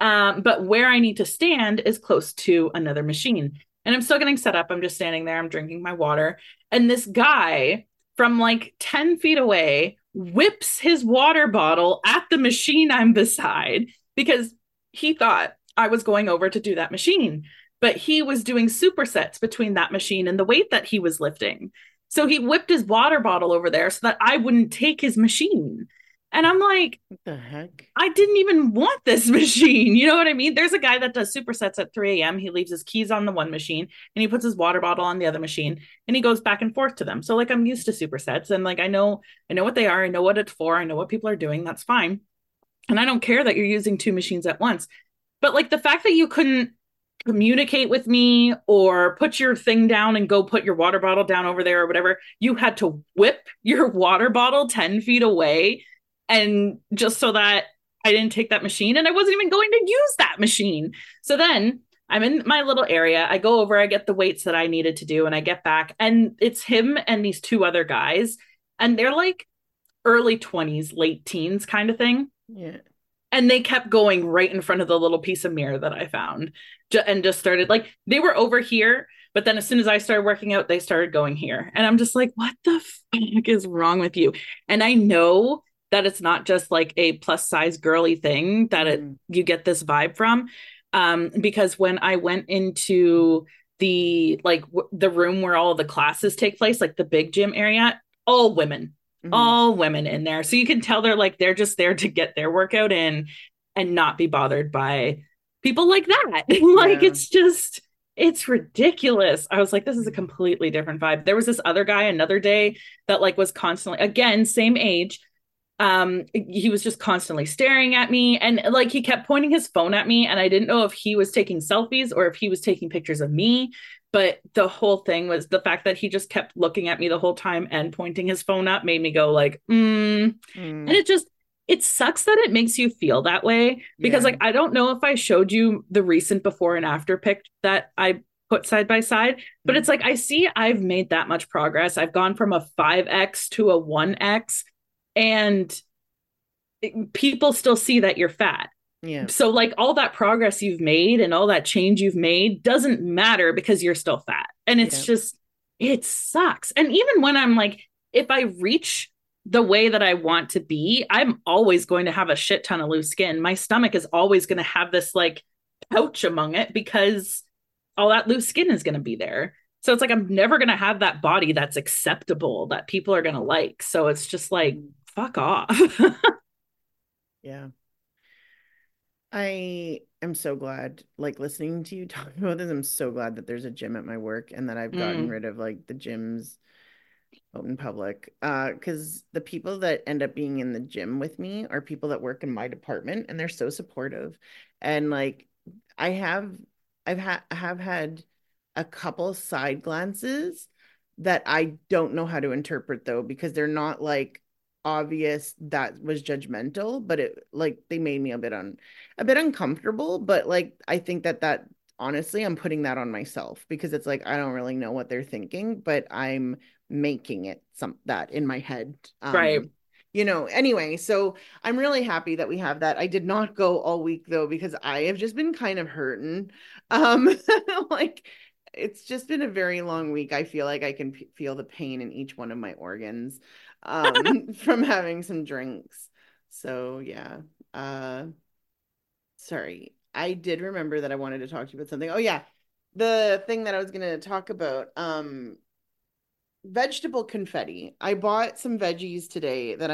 But where I need to stand is close to another machine. And I'm still getting set up. I'm just standing there. I'm drinking my water. And this guy from like 10 feet away whips his water bottle at the machine I'm beside because he thought I was going over to do that machine. But he was doing supersets between that machine and the weight that he was lifting. So he whipped his water bottle over there so that I wouldn't take his machine. And I'm like, what the heck? I didn't even want this machine. You know what I mean? There's a guy that does supersets at 3 a.m. He leaves his keys on the one machine and he puts his water bottle on the other machine and he goes back and forth to them. So like I'm used to supersets and like I know what they are. I know what it's for. I know what people are doing. That's fine. And I don't care that you're using two machines at once. But like the fact that you couldn't communicate with me or put your thing down and go put your water bottle down over there or whatever, you had to whip your water bottle 10 feet away and just so that I didn't take that machine and I wasn't even going to use that machine. So then I'm in my little area. I go over, I get the weights that I needed to do and I get back and it's him and these two other guys and they're like early 20s, late teens kind of thing. Yeah. And they kept going right in front of the little piece of mirror that I found and just started like they were over here. But then as soon as I started working out, they started going here. And I'm just like, what the fuck is wrong with you? And I know that it's not just like a plus size girly thing that you get this vibe from. Because when I went into the the room where all of the classes take place, like the big gym area, all women. All women in there. So you can tell they're just there to get their workout in and not be bothered by people like that. Like it's ridiculous. I was like, this is a completely different vibe. There was this other guy another day that like was constantly, again, same age. He was just constantly staring at me and like he kept pointing his phone at me and I didn't know if he was taking selfies or if he was taking pictures of me. But the whole thing was the fact that he just kept looking at me the whole time and pointing his phone up made me go like, And it sucks that it makes you feel that way because like, I don't know if I showed you the recent before and after pic that I put side by side, but it's like, I see I've made that much progress. I've gone from a 5X to a 1X and people still see that you're fat. Yeah. So like all that progress you've made and all that change you've made doesn't matter because you're still fat. And it's just, it sucks. And even when I'm like, if I reach the way that I want to be, I'm always going to have a shit ton of loose skin. My stomach is always going to have this like pouch among it because all that loose skin is going to be there. So it's like, I'm never going to have that body that's acceptable that people are going to like. So it's just like, fuck off. Yeah. I am so glad, like listening to you talk about this, I'm so glad that there's a gym at my work and that I've gotten rid of like the gyms out in public. Because the people that end up being in the gym with me are people that work in my department and they're so supportive. And like I have had a couple side glances that I don't know how to interpret though, because they're not like obvious that was judgmental, but it like they made me a bit uncomfortable. But like I think that honestly I'm putting that on myself because it's like I don't really know what they're thinking, but I'm making it that in my head. Right. You know, anyway, so I'm really happy that we have that. I did not go all week though because I have just been kind of hurting. Like it's just been a very long week. I feel like I can feel the pain in each one of my organs from having some drinks. So yeah. Sorry. I did remember that I wanted to talk to you about something. Oh yeah. The thing that I was gonna talk about, vegetable confetti. I bought some veggies today that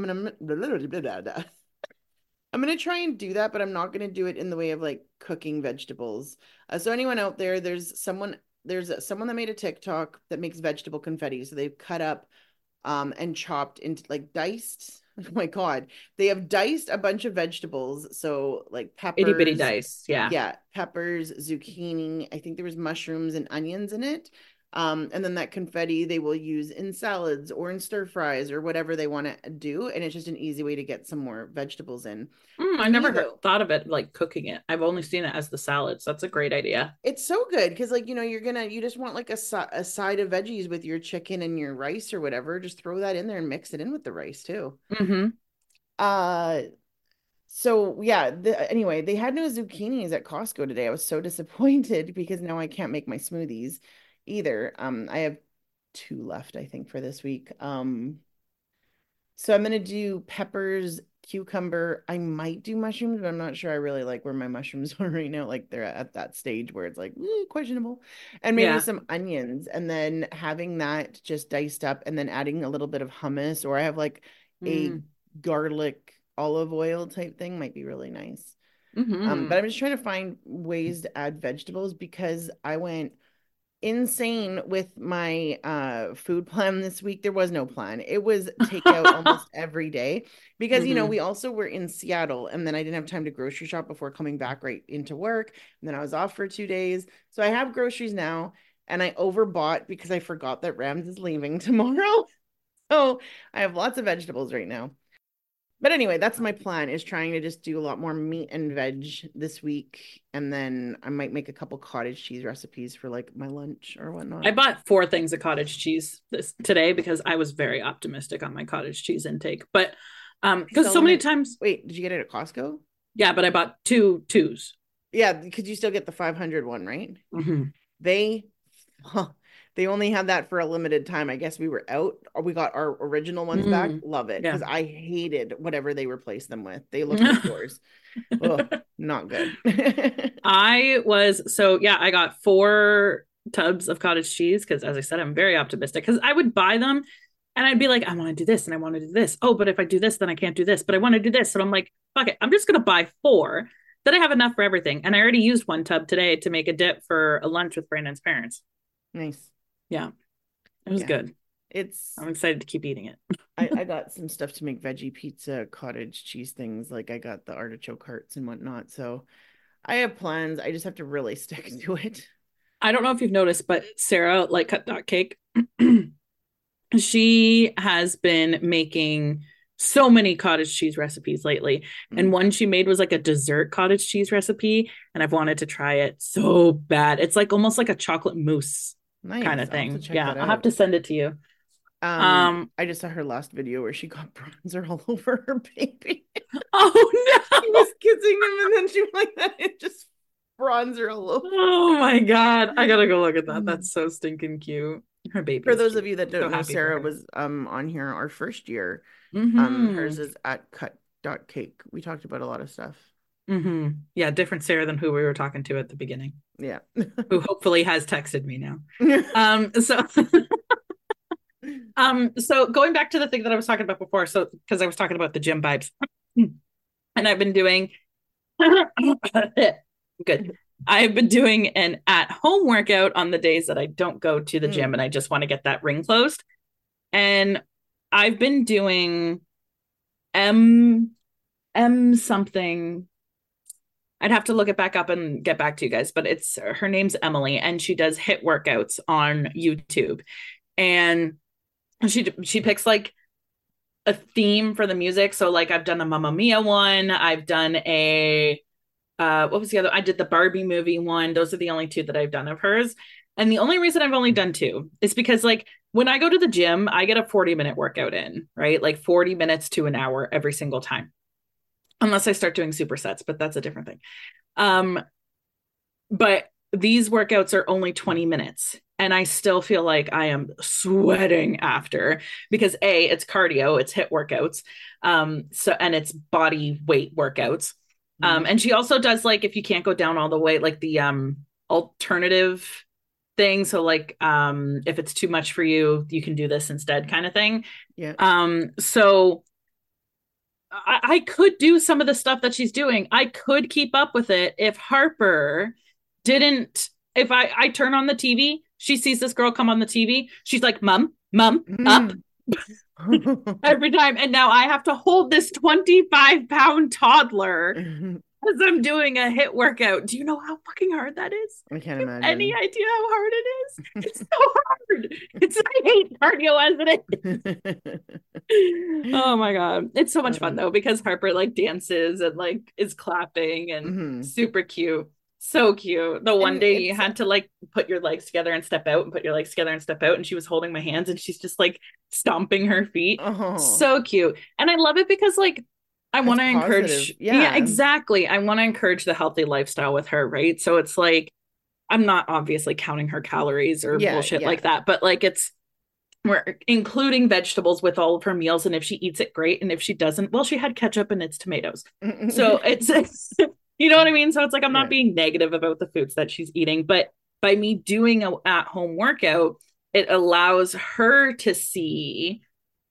I'm gonna try and do that, but I'm not gonna do it in the way of like cooking vegetables. So anyone out there, someone that made a TikTok that makes vegetable confetti. So they've cut up and chopped into like diced. Oh my God. They have diced a bunch of vegetables. So like Itty bitty peppers, dice. Yeah. yeah, peppers, zucchini. I think there was mushrooms and onions in it. And then that confetti they will use in salads or in stir fries or whatever they want to do. And it's just an easy way to get some more vegetables in. For I me, never though, thought of it like cooking it. I've only seen it as the salads. That's a great idea. it's so good because, like, you just want like a side of veggies with your chicken and your rice or whatever. Just throw that in there and mix it in with the rice too. Mm-hmm. Uh, so yeah, anyway, they had no zucchinis at Costco today. I was so disappointed because now I can't make my smoothies either. I have two left, I think, for this week. So I'm gonna do peppers, cucumber. I might do mushrooms, but I'm not sure I really like where my mushrooms are right now. Like they're at that stage where it's like questionable. And maybe Yeah. some onions, and then having that just diced up, and then adding a little bit of hummus, or I have like a Mm. garlic olive oil type thing might be really nice. Mm-hmm. But I'm just trying to find ways to add vegetables because I went insane with my food plan this week. There was no plan. It was takeout almost every day because Mm-hmm. we also were in Seattle and then I didn't have time to grocery shop before coming back right into work. And then I was off for 2 days. So I have groceries now and I overbought because I forgot that Rams is leaving tomorrow. So I have lots of vegetables right now. But anyway, that's my plan is trying to just do a lot more meat and veg this week. And then I might make a couple cottage cheese recipes for like my lunch or I whatnot. bought 4 things of cottage cheese this today because I was very optimistic on my cottage cheese intake. But They because sell so them many in, times, wait, did you get it at Costco? yeah, but I bought two twos. Yeah, because you still get the 500 one, right? Mm-hmm. They, they only had that for a limited time. I guess we were out or we got our original ones back. Mm. Love it Yeah. because I hated whatever they replaced them with. They look like yours. Oh, not good. I got 4 tubs of cottage cheese because, as I said, I'm very optimistic because I would buy them and I'd be like, I want to do this and I want to do this. Oh, but if I do this, then I can't do this, but I want to do this. And I'm like, fuck it, I'm just going to buy 4. Then I have enough for everything. And I already used 1 tub today to make a dip for a lunch with Brandon's parents. Nice. Yeah, it was Yeah. good. It's I'm excited to keep eating it. I got some stuff to make veggie pizza, cottage cheese things. Like I got the artichoke hearts and whatnot. So I have plans. I just have to really stick to it. I don't know if you've noticed, but Sarah, like cut dot cake, she has been making so many cottage cheese recipes lately. And Mm, one she made was like a dessert cottage cheese recipe. And I've wanted to try it so bad. It's like almost like a chocolate mousse kind nice. of I'll have to thing. check Yeah, that I'll have out. to send it to you. Um, I just saw her last video where she got bronzer all over her baby. oh She no. was kissing him and then she was like that. It just bronzer all over. Oh my God. I gotta go look at that. Mm. That's so stinking cute. Her For baby's those cute. of you that So don't know, happy for Sarah her. was on here our first year. Mm-hmm. Hers is at cut dot cake. We talked about a lot of stuff. Mm-hmm. Yeah, different Sarah than who we were talking to at the beginning, Yeah. who hopefully has texted me now. So so going back to the thing that I was talking about before, so because I was talking about the gym vibes, and I've been doing good. I've been doing an at-home workout on the days that I don't go to the gym Mm, and I just want to get that ring closed. And I've been doing M M something. I'd have to look it back up and get back to you guys, but it's her name's Emily and she does HIIT workouts on YouTube. And she picks like a theme for the music. So like I've done a Mamma Mia one, I've done a what was the other? I did the Barbie movie one. Those are the only 2 that I've done of hers. And the only reason I've only done 2 is because like when I go to the gym, I get a 40-minute workout in, right? Like 40 minutes to an hour every single time. Unless I start doing supersets, but that's a different thing. Um, but these workouts are only 20 minutes and I still feel like I am sweating after because A, it's cardio, it's HIIT workouts. So and it's body weight workouts. And she also does like if you can't go down all the way, like the alternative thing. So like if it's too much for you, you can do this instead kind of thing. Yeah. So I could do some of the stuff that she's doing. I could keep up with it if Harper didn't. If I turn on the TV, she sees this girl come on the TV. She's like, "Mom, mom, up." Every time. And now I have to hold this 25-pound toddler as I'm doing a HIIT workout. Do you know how fucking hard that is? I can't imagine. Any idea how hard it is? It's so hard. I hate cardio as it is. Oh my God. It's so much fun though, because Harper like dances and like is clapping and super cute. So cute. The one day you had to like put your legs together and step out and put your legs together and step out. And she was holding my hands and she's just like stomping her feet. So cute. And I love it because like I want to encourage. Yeah, exactly. I want to encourage the healthy lifestyle with her. Right. So it's like, I'm not obviously counting her calories or bullshit like that, but like we're including vegetables with all of her meals. And if she eats it, great. And if she doesn't, well, she had ketchup and it's tomatoes. So it's you know what I mean? So it's like, I'm not being negative about the foods that she's eating, but by me doing an at-home workout, it allows her to see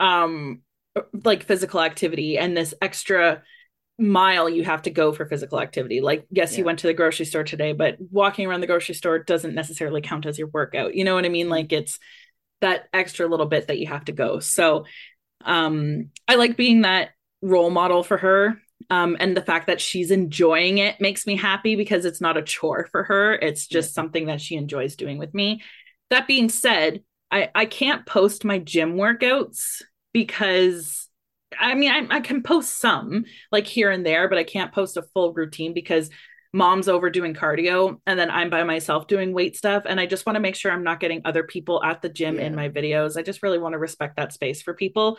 like physical activity and this extra mile you have to go for physical activity. Like, yes, you went to the grocery store today, but walking around the grocery store doesn't necessarily count as your workout. You know what I mean? Like it's that extra little bit that you have to go. So I like being that role model for her. And the fact that she's enjoying it makes me happy because it's not a chore for her. It's just something that she enjoys doing with me. That being said, I can't post my gym workouts because I mean, I can post some like here and there, but I can't post a full routine because mom's over doing cardio and then I'm by myself doing weight stuff. And I just want to make sure I'm not getting other people at the gym in my videos. I just really want to respect that space for people.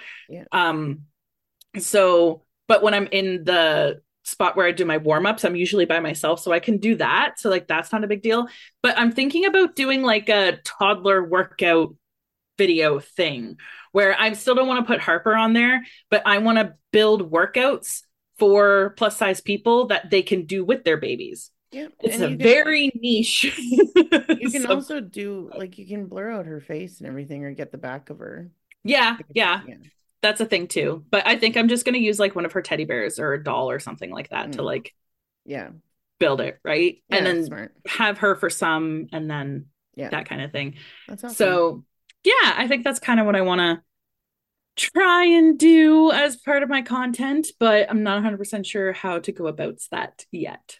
So, but when I'm in the spot where I do my warm-ups, I'm usually by myself, so I can do that. So like, that's not a big deal, but I'm thinking about doing like a toddler workout video thing where I still don't want to put Harper on there, but I want to build workouts for plus size people that they can do with their babies. Yeah, it's a very niche. You can also do like you can blur out her face and everything or get the back of her. Yeah. That's a thing too. But I think I'm just going to use like one of her teddy bears or a doll or something like that to like build it, right? Yeah, and then have her for some and then that kind of thing. That's awesome. So yeah, I think that's kind of what I want to try and do as part of my content, but I'm not 100% sure how to go about that yet.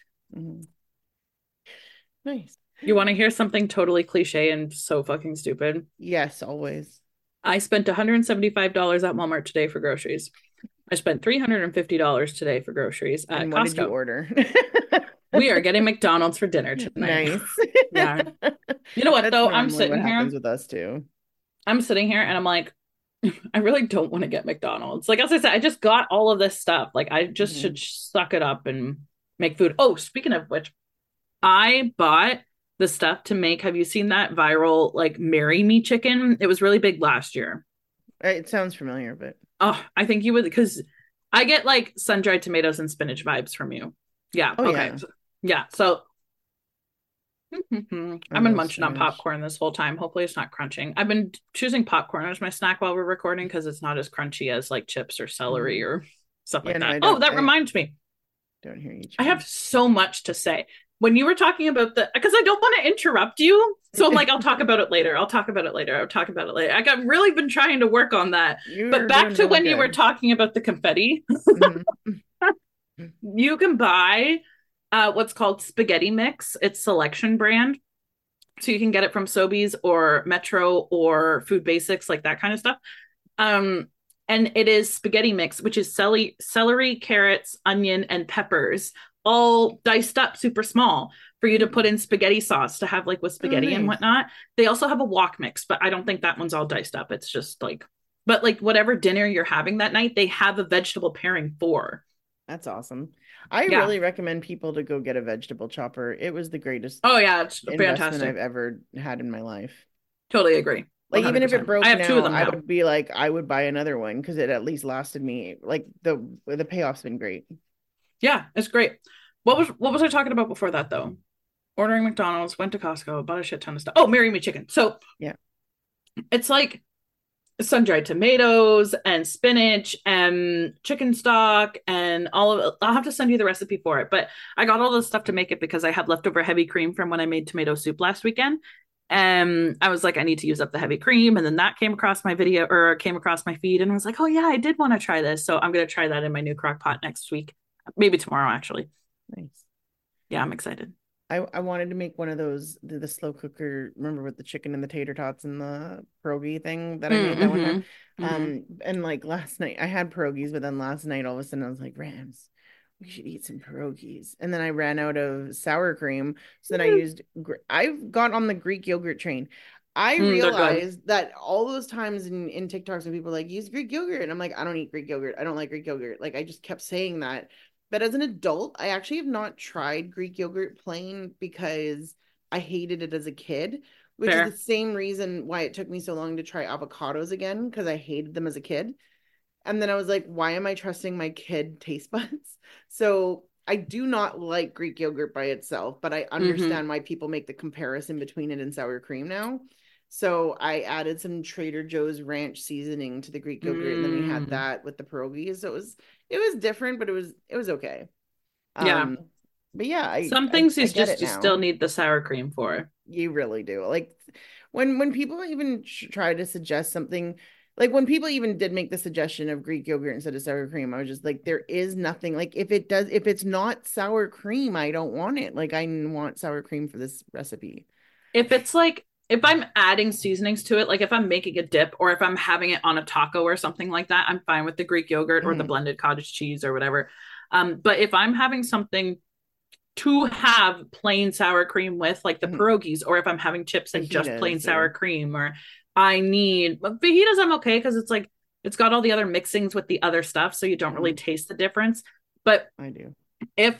Nice. You want to hear something totally cliche and so fucking stupid? Yes, always. I spent $175 at Walmart today for groceries. I spent $350 today for groceries at Costco. What did you order? We are getting McDonald's for dinner tonight. Nice. Yeah. You know what? That's though I'm sitting here. Happens with us too. I'm sitting here and I'm like, I really don't want to get McDonald's. Like as I said, I just got all of this stuff. Like I just should suck it up and make food. Oh, speaking of which, I bought the stuff to make. Have you seen that viral like Marry Me chicken? It was really big last year. It sounds familiar, but I think you would because I get like sun-dried tomatoes and spinach vibes from you. Yeah. Oh, okay. Yeah. So I've been munching on popcorn this whole time. Hopefully it's not crunching. I've been choosing popcorn as my snack while we're recording because it's not as crunchy as like chips or celery or stuff like that. Oh, that reminds me. Don't hear you. I have so much to say. When you were talking about because I don't want to interrupt you. So I'm like, I'll talk about it later. Like I've really been trying to work on that. But back to when you were talking about the confetti. You can buy what's called spaghetti mix. It's Selection brand. So you can get it from Sobeys or Metro or Food Basics, like that kind of stuff. And it is spaghetti mix, which is celery, carrots, onion, and peppers, all diced up super small for you to put in spaghetti sauce to have like with spaghetti and whatnot. They also have a wok mix, but I don't think that one's all diced up. It's just like, but like whatever dinner you're having that night, they have a vegetable pairing for. That's awesome. I Yeah. really recommend people to go get a vegetable chopper. It was the greatest Oh yeah, it's investment I've fantastic. ever had in my life. Totally agree. Like even if it 100%. I broke have two of now, them I now. would be like, I would buy another one because it at least lasted me. Like the payoff's been great. Yeah, it's great. What was I talking about before that though? Ordering McDonald's, went to Costco, bought a shit ton of stuff. Oh, Marry Me Chicken. So Yeah. it's like sun-dried tomatoes and spinach and chicken stock and all of it. I'll have to send you the recipe for it, but I got all this stuff to make it because I had leftover heavy cream from when I made tomato soup last weekend. And I was like, I need to use up the heavy cream. And then that came across my video or came across my feed. And I was like, oh, yeah, I did want to try this. So I'm going to try that in my new crock pot next week. Maybe tomorrow, actually. Nice. Yeah, I'm excited. I wanted to make one of those the slow cooker, remember with the chicken and the tater tots and the pierogi thing that I made that one time. Mm-hmm. Mm-hmm. And like last night I had pierogies, but then last night all of a sudden I was like, Rams, we should eat some pierogies. And then I ran out of sour cream. So then I used I've got on the Greek yogurt train. I They're good. realized that all those times in TikToks when people are like use Greek yogurt, and I'm like, I don't eat Greek yogurt. I don't like Greek yogurt. Like I just kept saying that. But as an adult, I actually have not tried Greek yogurt plain because I hated it as a kid, which is the Fair. same reason why it took me so long to try avocados again, because I hated them as a kid. And then I was like, why am I trusting my kid taste buds? So I do not like Greek yogurt by itself, but I Mm-hmm. understand why people make the comparison between it and sour cream now. So I added some Trader Joe's ranch seasoning to the Greek yogurt, and then we had Mm. that with the pierogies. So it was different, but it was okay. Yeah. Um, but yeah, I, Some I things I is get just it you still now. need the sour cream for. You really do. Like when people even try to suggest something, like when people even did make the suggestion of Greek yogurt instead of sour cream, I was just like, there is nothing. Like if it's not sour cream, I don't want it. Like I want sour cream for this recipe. If it's like if I'm adding seasonings to it, like if I'm making a dip or if I'm having it on a taco or something like that, I'm fine with the Greek yogurt or the Mhm. blended cottage cheese or whatever. But if I'm having something to have plain sour cream with, like the Mhm. pierogies, or if I'm having chips and just plain Fajitas sour or cream, or I need fajitas, I'm okay because it's like it's got all the other mixings with the other stuff, so you don't really mhm, taste the difference. But I do. if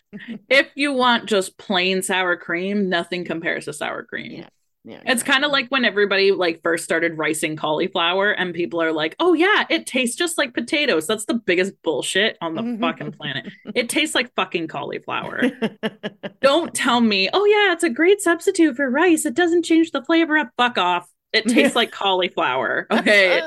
if you want just plain sour cream, nothing compares to sour cream. Yeah. Yeah, It's kind of exactly. like when everybody like first started ricing cauliflower and people are like, "Oh yeah, it tastes just like potatoes." That's the biggest bullshit on the fucking planet. It tastes like fucking cauliflower. Don't tell me, "Oh yeah, it's a great substitute for rice. It doesn't change the flavor up." Fuck off. It tastes like cauliflower. Okay.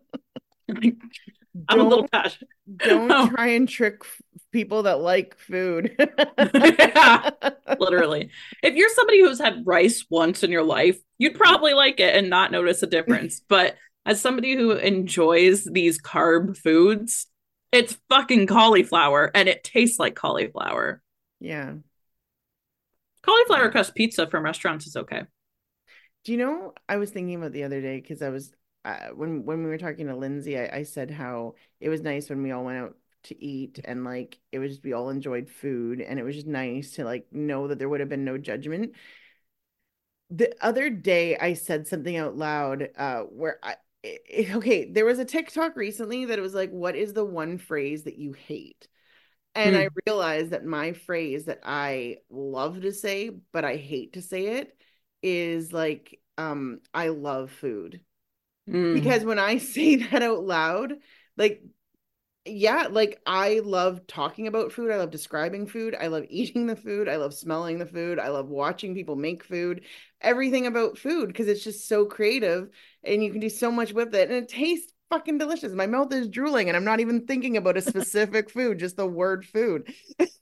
I'm a little Don't passionate. don't Oh, try and trick people that like food. yeah, literally. If you're somebody who's had rice once in your life, you'd probably like it and not notice a difference. But as somebody who enjoys these carb foods, it's fucking cauliflower and it tastes like cauliflower. Yeah. Cauliflower Yeah. crust pizza from restaurants is okay. Do you know, I was thinking about the other day because I was when we were talking to Lindsay, I said how it was nice when we all went out to eat and like it was just we all enjoyed food and it was just nice to like know that there would have been no judgment. The other day I said something out loud where okay, there was a TikTok recently that it was like, what is the one phrase that you hate? And I Mm, realized that my phrase that I love to say, but I hate to say it, is like, I love food. mm, Because when I say that out loud, like, yeah, like I love talking about food. I love describing food. I love eating the food. I love smelling the food. I love watching people make food. Everything about food because it's just so creative and you can do so much with it. And it tastes fucking delicious. My mouth is drooling and I'm not even thinking about a specific food, just the word food.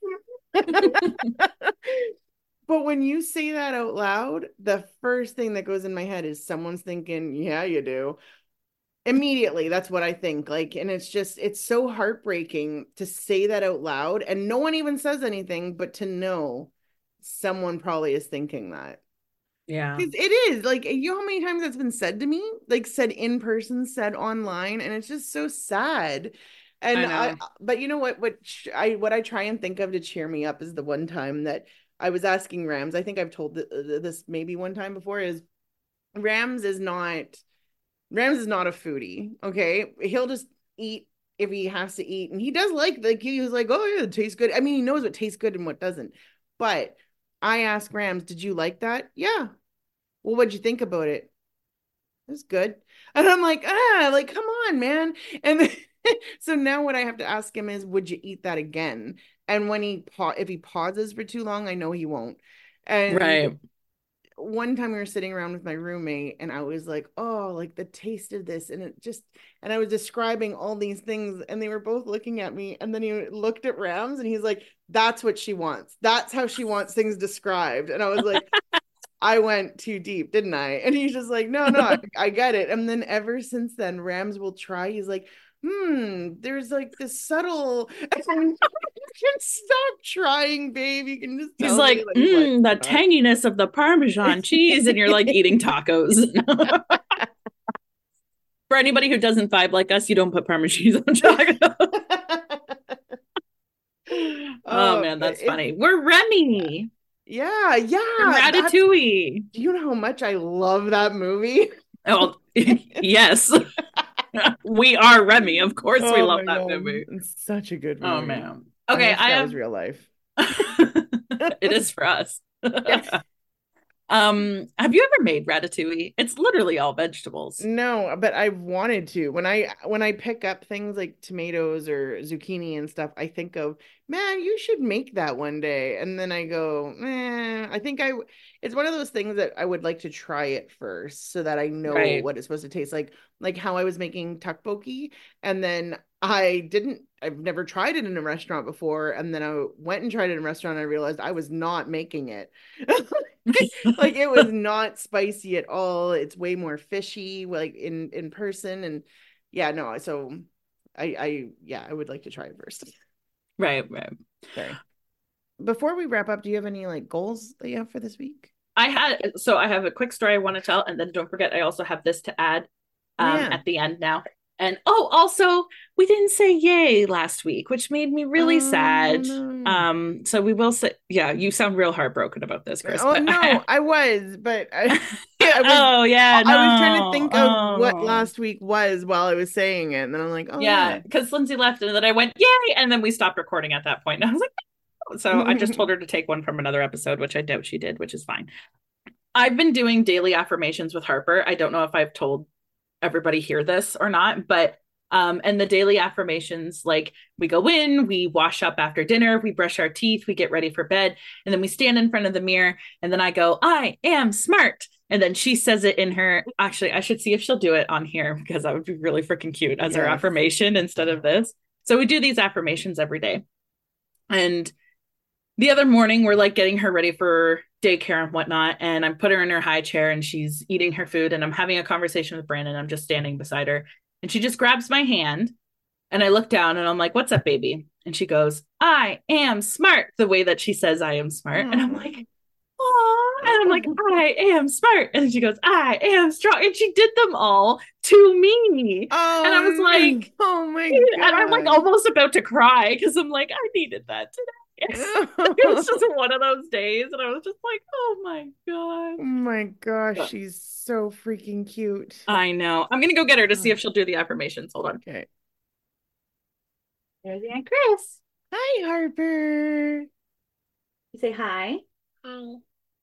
But when you say that out loud, the first thing that goes in my head is someone's thinking, yeah, you do. Immediately, that's what I think. Like, and it's so heartbreaking to say that out loud, and no one even says anything, but to know someone probably is thinking that. yeah, Because it is like, you know how many times that's been said to me, like said in person, said online, and it's just so sad. I And know. but you know what I try and think of to cheer me up is the one time that I was asking Rams. I think I've told this maybe one time before. Is Rams is not Rams is not a foodie. Okay, he'll just eat if he has to eat, and he does like he was like, oh yeah, it tastes good. I mean, he knows what tastes good and what doesn't. But I asked Rams, did you like that? Yeah. Well, what'd you think about it? It's good. And I'm like, like, come on, man. And then, so now what I have to ask him is, would you eat that again? And when if he pauses for too long, I know he won't. And Right. one time we were sitting around with my roommate and I was like, oh, like the taste of this. And I was describing all these things and they were both looking at me. And then he looked at Rams and he's like, that's what she wants. That's how she wants things described. And I was like, I went too deep, didn't I? And he's just like, no, I get it. And then ever since then, Rams will try. He's like, there's like this subtle. You can stop trying, babe. You can just He's tell like, me like what. the tanginess of the Parmesan cheese, and you're like eating tacos. For anybody who doesn't vibe like us, you don't put Parmesan cheese on tacos. Oh man, that's funny. We're Remy. Yeah, From Ratatouille. Do you know how much I love that movie? Oh, yes. We are Remy. Of course, we love that movie. It's such a good movie. Oh man. Okay, that was real life. It is for us. Have you ever made ratatouille? It's literally all vegetables. No, but I wanted to. When I pick up things like tomatoes or zucchini and stuff, I think of, man, you should make that one day. And then I go, I think it's one of those things that I would like to try it first so that I know what it's supposed to taste like how I was making tteokbokki, and then I've never tried it in a restaurant before, and then I went and tried it in a restaurant and I realized I was not making it. Like it was not spicy at all. It's way more fishy like in person. And yeah, no, so I would like to try it first. Right. Sorry. Before we wrap up, do you have any like goals that you have for this week? I have a quick story I want to tell, and then don't forget I also have this to add at the end now. And also we didn't say yay last week, which made me really sad. No. So we will say, yeah, you sound real heartbroken about this, Chris. Oh no, I was, but I was trying to think of what last week was while I was saying it, and then I'm like, oh yeah, because Lindsay left, and then I went yay, and then we stopped recording at that point, and I was like, oh. So I just told her to take one from another episode, which I doubt she did, which is fine. I've been doing daily affirmations with Harper. I don't know if I've told everybody hear this or not, but and the daily affirmations, like we go in, we wash up after dinner, we brush our teeth, we get ready for bed, and then we stand in front of the mirror, and then I go, I am smart, and then she says it in her, actually I should see if she'll do it on here because that would be really freaking cute as her affirmation instead of this. So we do these affirmations every day. And the other morning we're like getting her ready for daycare and whatnot, and I'm put her in her high chair and she's eating her food, and I'm having a conversation with Brandon. I'm just standing beside her, and she just grabs my hand, and I look down and I'm like, what's up, baby? And she goes, I am smart, the way that she says I am smart. And I'm like, oh, and I'm like, I am smart. And she goes, I am strong. And she did them all to me. Oh, and I was like, oh my God. And I'm like almost about to cry because I'm like, I needed that today. It was just one of those days, and I was just like, oh my God. Oh my gosh, she's so freaking cute. I know. I'm gonna go get her to see if she'll do the affirmations. Hold on. Okay. There's Aunt Chris. Hi, Harper. You say hi. Hi.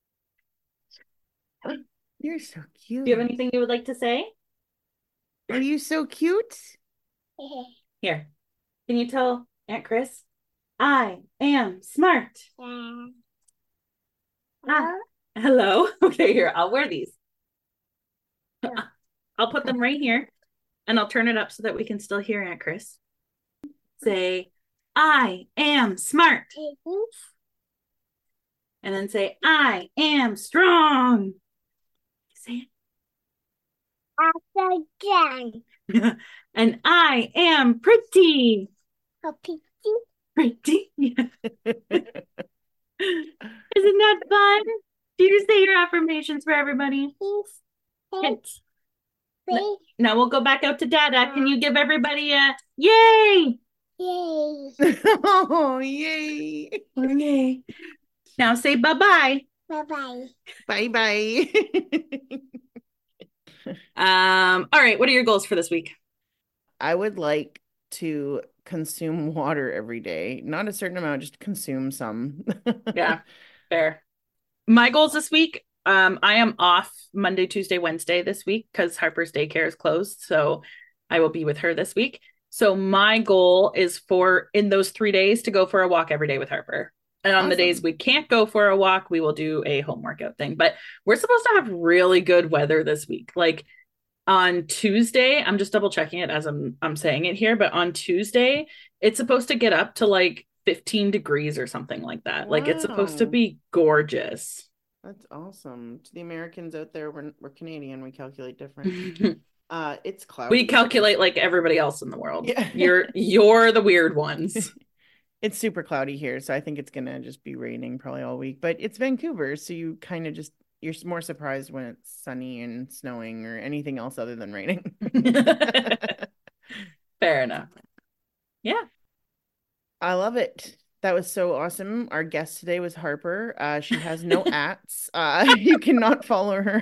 You're so cute. Do you have anything you would like to say? Are you so cute? Here. Can you tell Aunt Chris? I am smart. Hello. Okay, here. I'll wear these. I'll put them right here, and I'll turn it up so that we can still hear Aunt Chris. Say, I am smart. And then say, I am strong. Say it. And I am pretty. Pretty. Isn't that fun? Do you say your affirmations for everybody? Now we'll go back out to Dada. Can you give everybody a yay? Yay. Oh, yay. Okay. Now say bye-bye. Bye-bye. Bye-bye. All right. What are your goals for this week? I would like to consume water every day. Not a certain amount, just consume some. Yeah, fair. My goals this week, I am off Monday, Tuesday, Wednesday this week because Harper's daycare is closed. So I will be with her this week. So my goal is for in those 3 days to go for a walk every day with Harper. And on the days Awesome. we can't go for a walk, we will do a home workout thing. But we're supposed to have really good weather this week. Like on Tuesday, I'm just double checking it as I'm saying it here, but on Tuesday, it's supposed to get up to like 15 degrees or something like that. Like it's supposed to Wow. be gorgeous. That's awesome. To the Americans out there, we're Canadian, we calculate different. It's We cloudy. calculate like everybody else in the world. Yeah. You're the weird ones. It's super cloudy here, so I think it's gonna just be raining probably all week. But it's Vancouver, so you kind of just you're more surprised when it's sunny and snowing or anything else other than raining. Fair enough. Yeah. I love it. That was so awesome. Our guest today was Harper. She has no ats. You cannot follow her.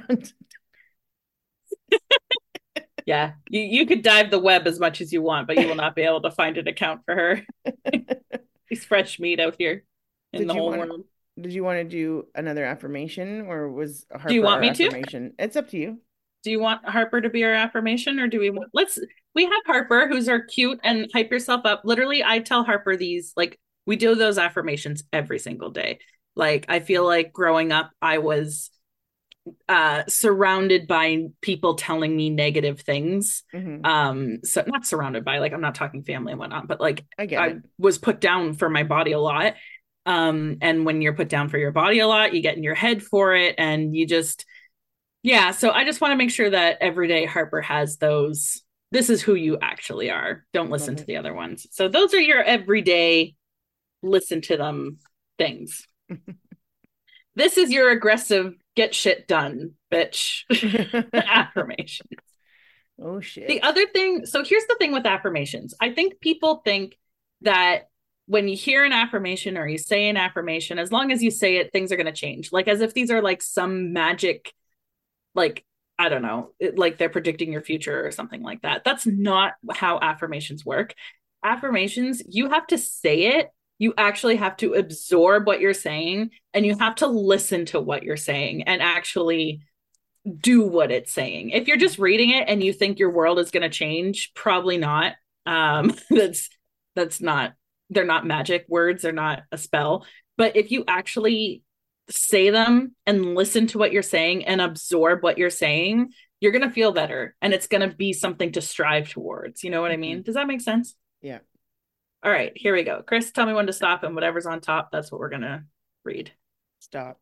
Yeah. You could dive the web as much as you want, but you will not be able to find an account for her. She's fresh meat out here in Did the you whole want world. did you want to do another affirmation or was Do you Harper want our me to? affirmation? It's up to you. Do you want Harper to be our affirmation or do we want we have Harper who's our cute and hype yourself up. Literally, I tell Harper these like we do those affirmations every single day. Like I feel like growing up I was surrounded by people telling me negative things. So not surrounded by like I'm not talking family and whatnot, but like I get I it. was put down for my body a lot. And when you're put down for your body a lot, you get in your head for it and you just yeah, so I just want to make sure that every day Harper has those. This is who you actually are. Don't listen Love to it. the other ones. So those are your everyday listen to them things. This is your aggressive get shit done, bitch affirmation. Oh shit. The other thing, so here's the thing with affirmations. I think people think that when you hear an affirmation or you say an affirmation, as long as you say it, things are going to change. Like as if these are like some magic like I don't know, like they're predicting your future or something like that. That's not how affirmations work. Affirmations, you have to say it. You actually have to absorb what you're saying and you have to listen to what you're saying and actually do what it's saying. If you're just reading it and you think your world is going to change, probably not. That's not they're not magic words, they're not a spell. But if you actually say them and listen to what you're saying and absorb what you're saying, you're going to feel better and it's going to be something to strive towards. You know what I mean? Does that make sense? Yeah. All right, here we go. Chris, tell me when to stop and whatever's on top, that's what we're going to read. Stop.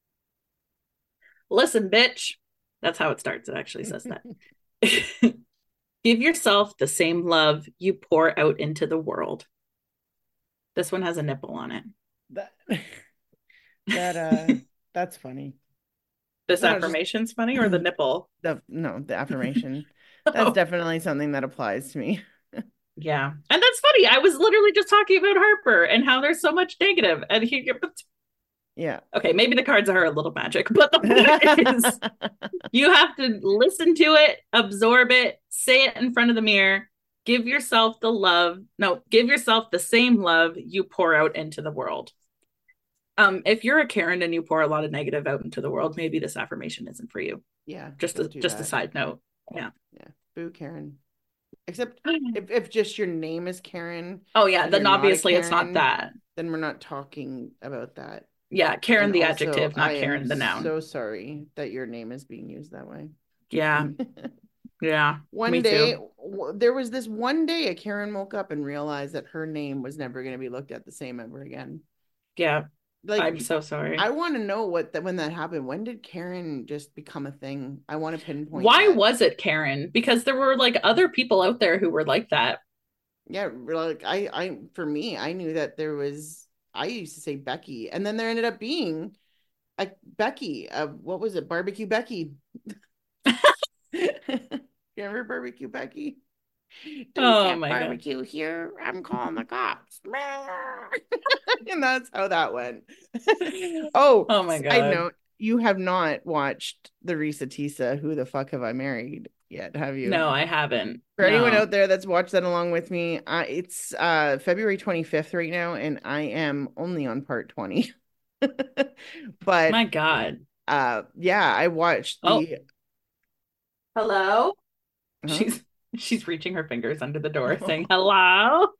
Listen, bitch. That's how it starts. It actually says that. Give yourself the same love you pour out into the world. This one has a nipple on it. That's funny. This No, affirmation's funny or the nipple? The affirmation. That's definitely something that applies to me. Yeah. And that's funny. I was literally just talking about Harper and how there's so much negative. And he Yeah. okay, maybe the cards are a little magic, but the point is you have to listen to it, absorb it, say it in front of the mirror, give yourself give yourself the same love you pour out into the world. If you're a Karen and you pour a lot of negative out into the world, maybe this affirmation isn't for you. Yeah. Just a side note. Yeah. Yeah. Boo Karen. Except if just your name is Karen. Oh yeah, and then you're not a obviously it's not Karen, that. Then we're not talking about that. Yeah, Karen And the also, adjective, not I Karen am the noun. so sorry that your name is being used that way. Yeah. Yeah. One day, there was this one day a Karen woke up and realized that her name was never going to be looked at the same ever again. Yeah. Like, I'm so sorry. I want to know when that happened. When did Karen just become a thing? I want to pinpoint Why that. was it Karen? Because there were like other people out there who were like that. Yeah, like for me, I knew that there was. I used to say Becky, and then there ended up being a Becky. What was it? Barbecue Becky. You remember Barbecue Becky? Don't get barbecue here. I'm calling the cops. And that's how that went. Oh my God. Side note, you have not watched the Risa Tisa, Who the Fuck Have I Married? yet, have you? No, I haven't. For anyone No. out there that's watched that along with me, it's February 25th right now, and I am only on part 20. But My God. yeah, I watched Oh, the hello. huh? She's reaching her fingers under the door saying hello.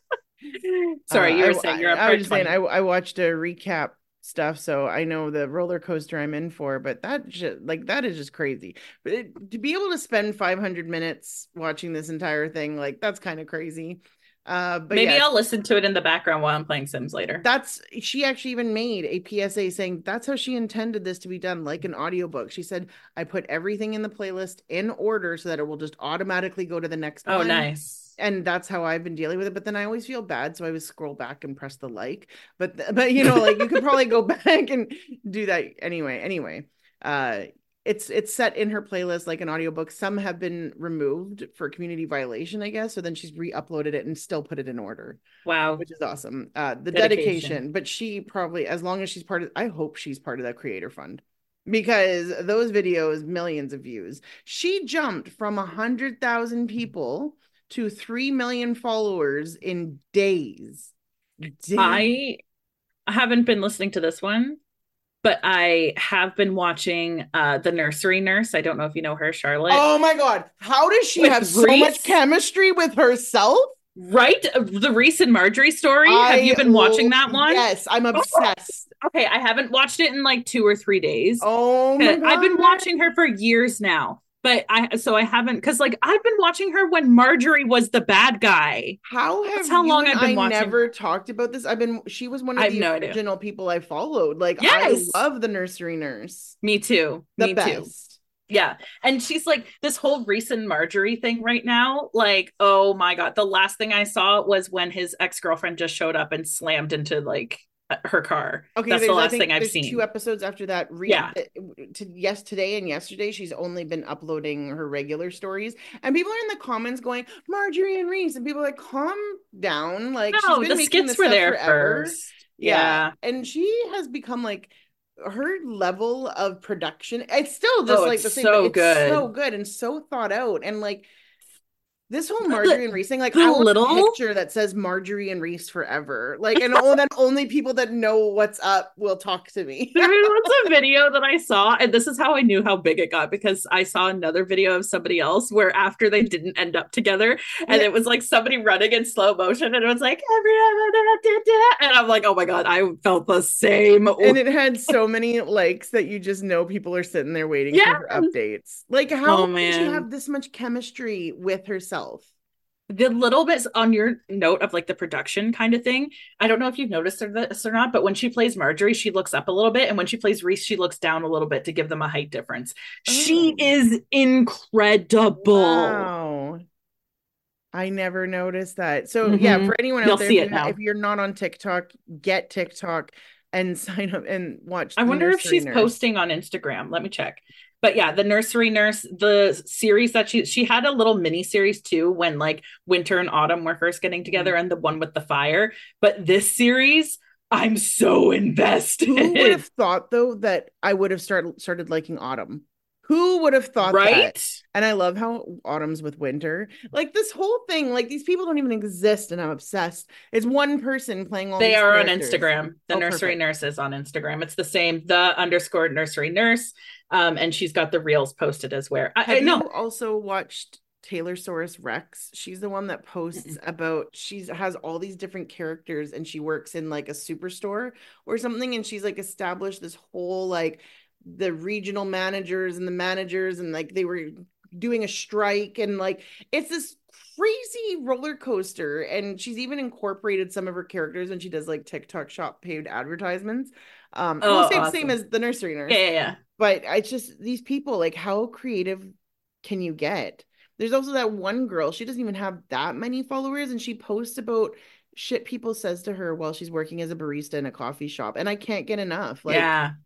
Sorry, you I, were saying you're on I was part just saying 20. I watched a recap stuff, so I know the roller coaster I'm in for, but that just like that is just crazy. But to be able to spend 500 minutes watching this entire thing, like that's kind of crazy. But Maybe yeah, I'll listen to it in the background while I'm playing Sims later. that's she actually even made a PSA saying that's how she intended this to be done, like an audiobook. She said, I put everything in the playlist in order so that it will just automatically go to the next Oh, one. nice. And that's how I've been dealing with it. But then I always feel bad, so I would scroll back and press the like. But you know, like you could probably go back and do that anyway. Anyway, uh, it's set in her playlist like an audiobook. Some have been removed for community violation, I guess. So then she's re-uploaded it and still put it in order, Wow. which is awesome. The Dedication. dedication, but she probably, as long as she's part of, I hope she's part of that creator fund because those videos, millions of views. She jumped from 100,000 people to 3 million followers in days. I haven't been listening to this one, but I have been watching The Nursery Nurse. I don't know if you know her, Charlotte. Oh my God. How does she With have so Reese? much chemistry with herself? Right? The Reese and Marjorie story. Have you been watching that one? Yes, I'm obsessed. Okay, I haven't watched it in like 2 or 3 days. Oh my God. I've been watching her for years now. But I haven't, because like I've been watching her when Marjorie was the bad guy. That's how you long and I've been I watching. never talked about this. She was one I of have the no idea. original people I followed. Like Yes. I love the Nursery Nurse. Me too. The Me too. best. Yeah. And she's like this whole Reese and Marjorie thing right now. Like, oh my God. The last thing I saw was when his ex-girlfriend just showed up and slammed into like her car. Okay, that's the I last think thing I've there's seen. 2 episodes after that. Yeah. Today and yesterday, she's only been uploading her regular stories, and people are in the comments going, "Marjorie and Reese," and people are like, "Calm down!" Like she's No, been the making skits this were stuff there forever. first. Yeah, Yeah. and she has become like her level of production. It's still just Oh, like it's the same, so but it's good. so good and so thought out, and like. This whole Marjorie and Reese thing, like the I want little- a picture that says Marjorie and Reese forever. Like, and then only people that know what's up will talk to me. There was a video that I saw, and this is how I knew how big it got, because I saw another video of somebody else where after they didn't end up together, and it was like somebody running in slow motion, and it was like, and I'm like, oh my God, I felt the same. And it had so many likes that you just know people are sitting there waiting for her updates. Like, how can she have this much chemistry with herself? The little bits on your note of like the production kind of thing, I don't know if you've noticed this or not, but when she plays Marjorie, she looks up a little bit, and when she plays Reese, she looks down a little bit to give them a height difference. She is incredible. Wow. I never noticed that. So yeah, for anyone out there, if you're not on TikTok, get TikTok and sign up and watch. I wonder if she's posting on Instagram. Let me check. But yeah, the Nursery Nurse, the series that she had a little mini series too when like winter and autumn were first getting together, and the one with the fire. But this series, I'm so invested. Who would have thought though that I would have started liking autumn? Who would have thought that? And I love how autumn's with winter. Like this whole thing, like these people don't even exist, and I'm obsessed. It's one person playing all these characters. On Instagram. The Nursery Nurse is on Instagram. It's the same, the _Nursery Nurse. And she's got the reels posted as well. Have you also watched Taylor Soros Rex? She's the one that posts about, she has all these different characters, and she works in like a superstore or something, and she's like established this whole like the regional managers and the managers, and like they were doing a strike, and like it's this crazy roller coaster. And she's even incorporated some of her characters when she does like TikTok shop paid advertisements. Same as the Nursery Nurse. Yeah. But it's just these people, like how creative can you get? There's also that one girl, she doesn't even have that many followers, and she posts about shit people says to her while she's working as a barista in a coffee shop, and I can't get enough. Like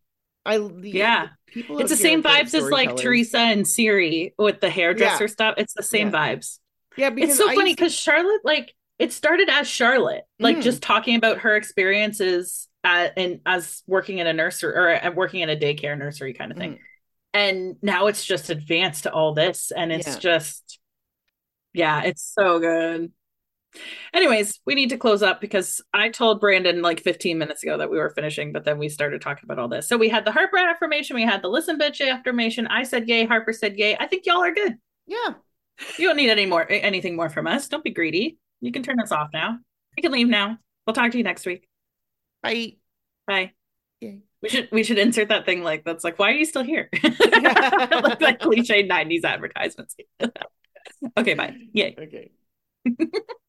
people, it's the same vibes as like Teresa and Siri with the hairdresser stuff. It's the same vibes. Yeah, because it's so funny because Charlotte, like it started as Charlotte, like just talking about her experiences as working in a nursery or working in a daycare nursery kind of thing. And now it's just advanced to all this. And it's Yeah. just, yeah, it's so good. Anyways, we need to close up because I told Brandon like 15 minutes ago that we were finishing, but then we started talking about all this. So we had the Harper affirmation, we had the listen bitch affirmation. I said yay, Harper said yay. I think y'all are good. Yeah. You don't need anything more from us. Don't be greedy. You can turn us off now. You can leave now. We'll talk to you next week. Bye. Bye. Yay. We should insert that thing like that's like, why are you still here? Like that cliche 90s advertisements. Okay, bye. Yay. Okay.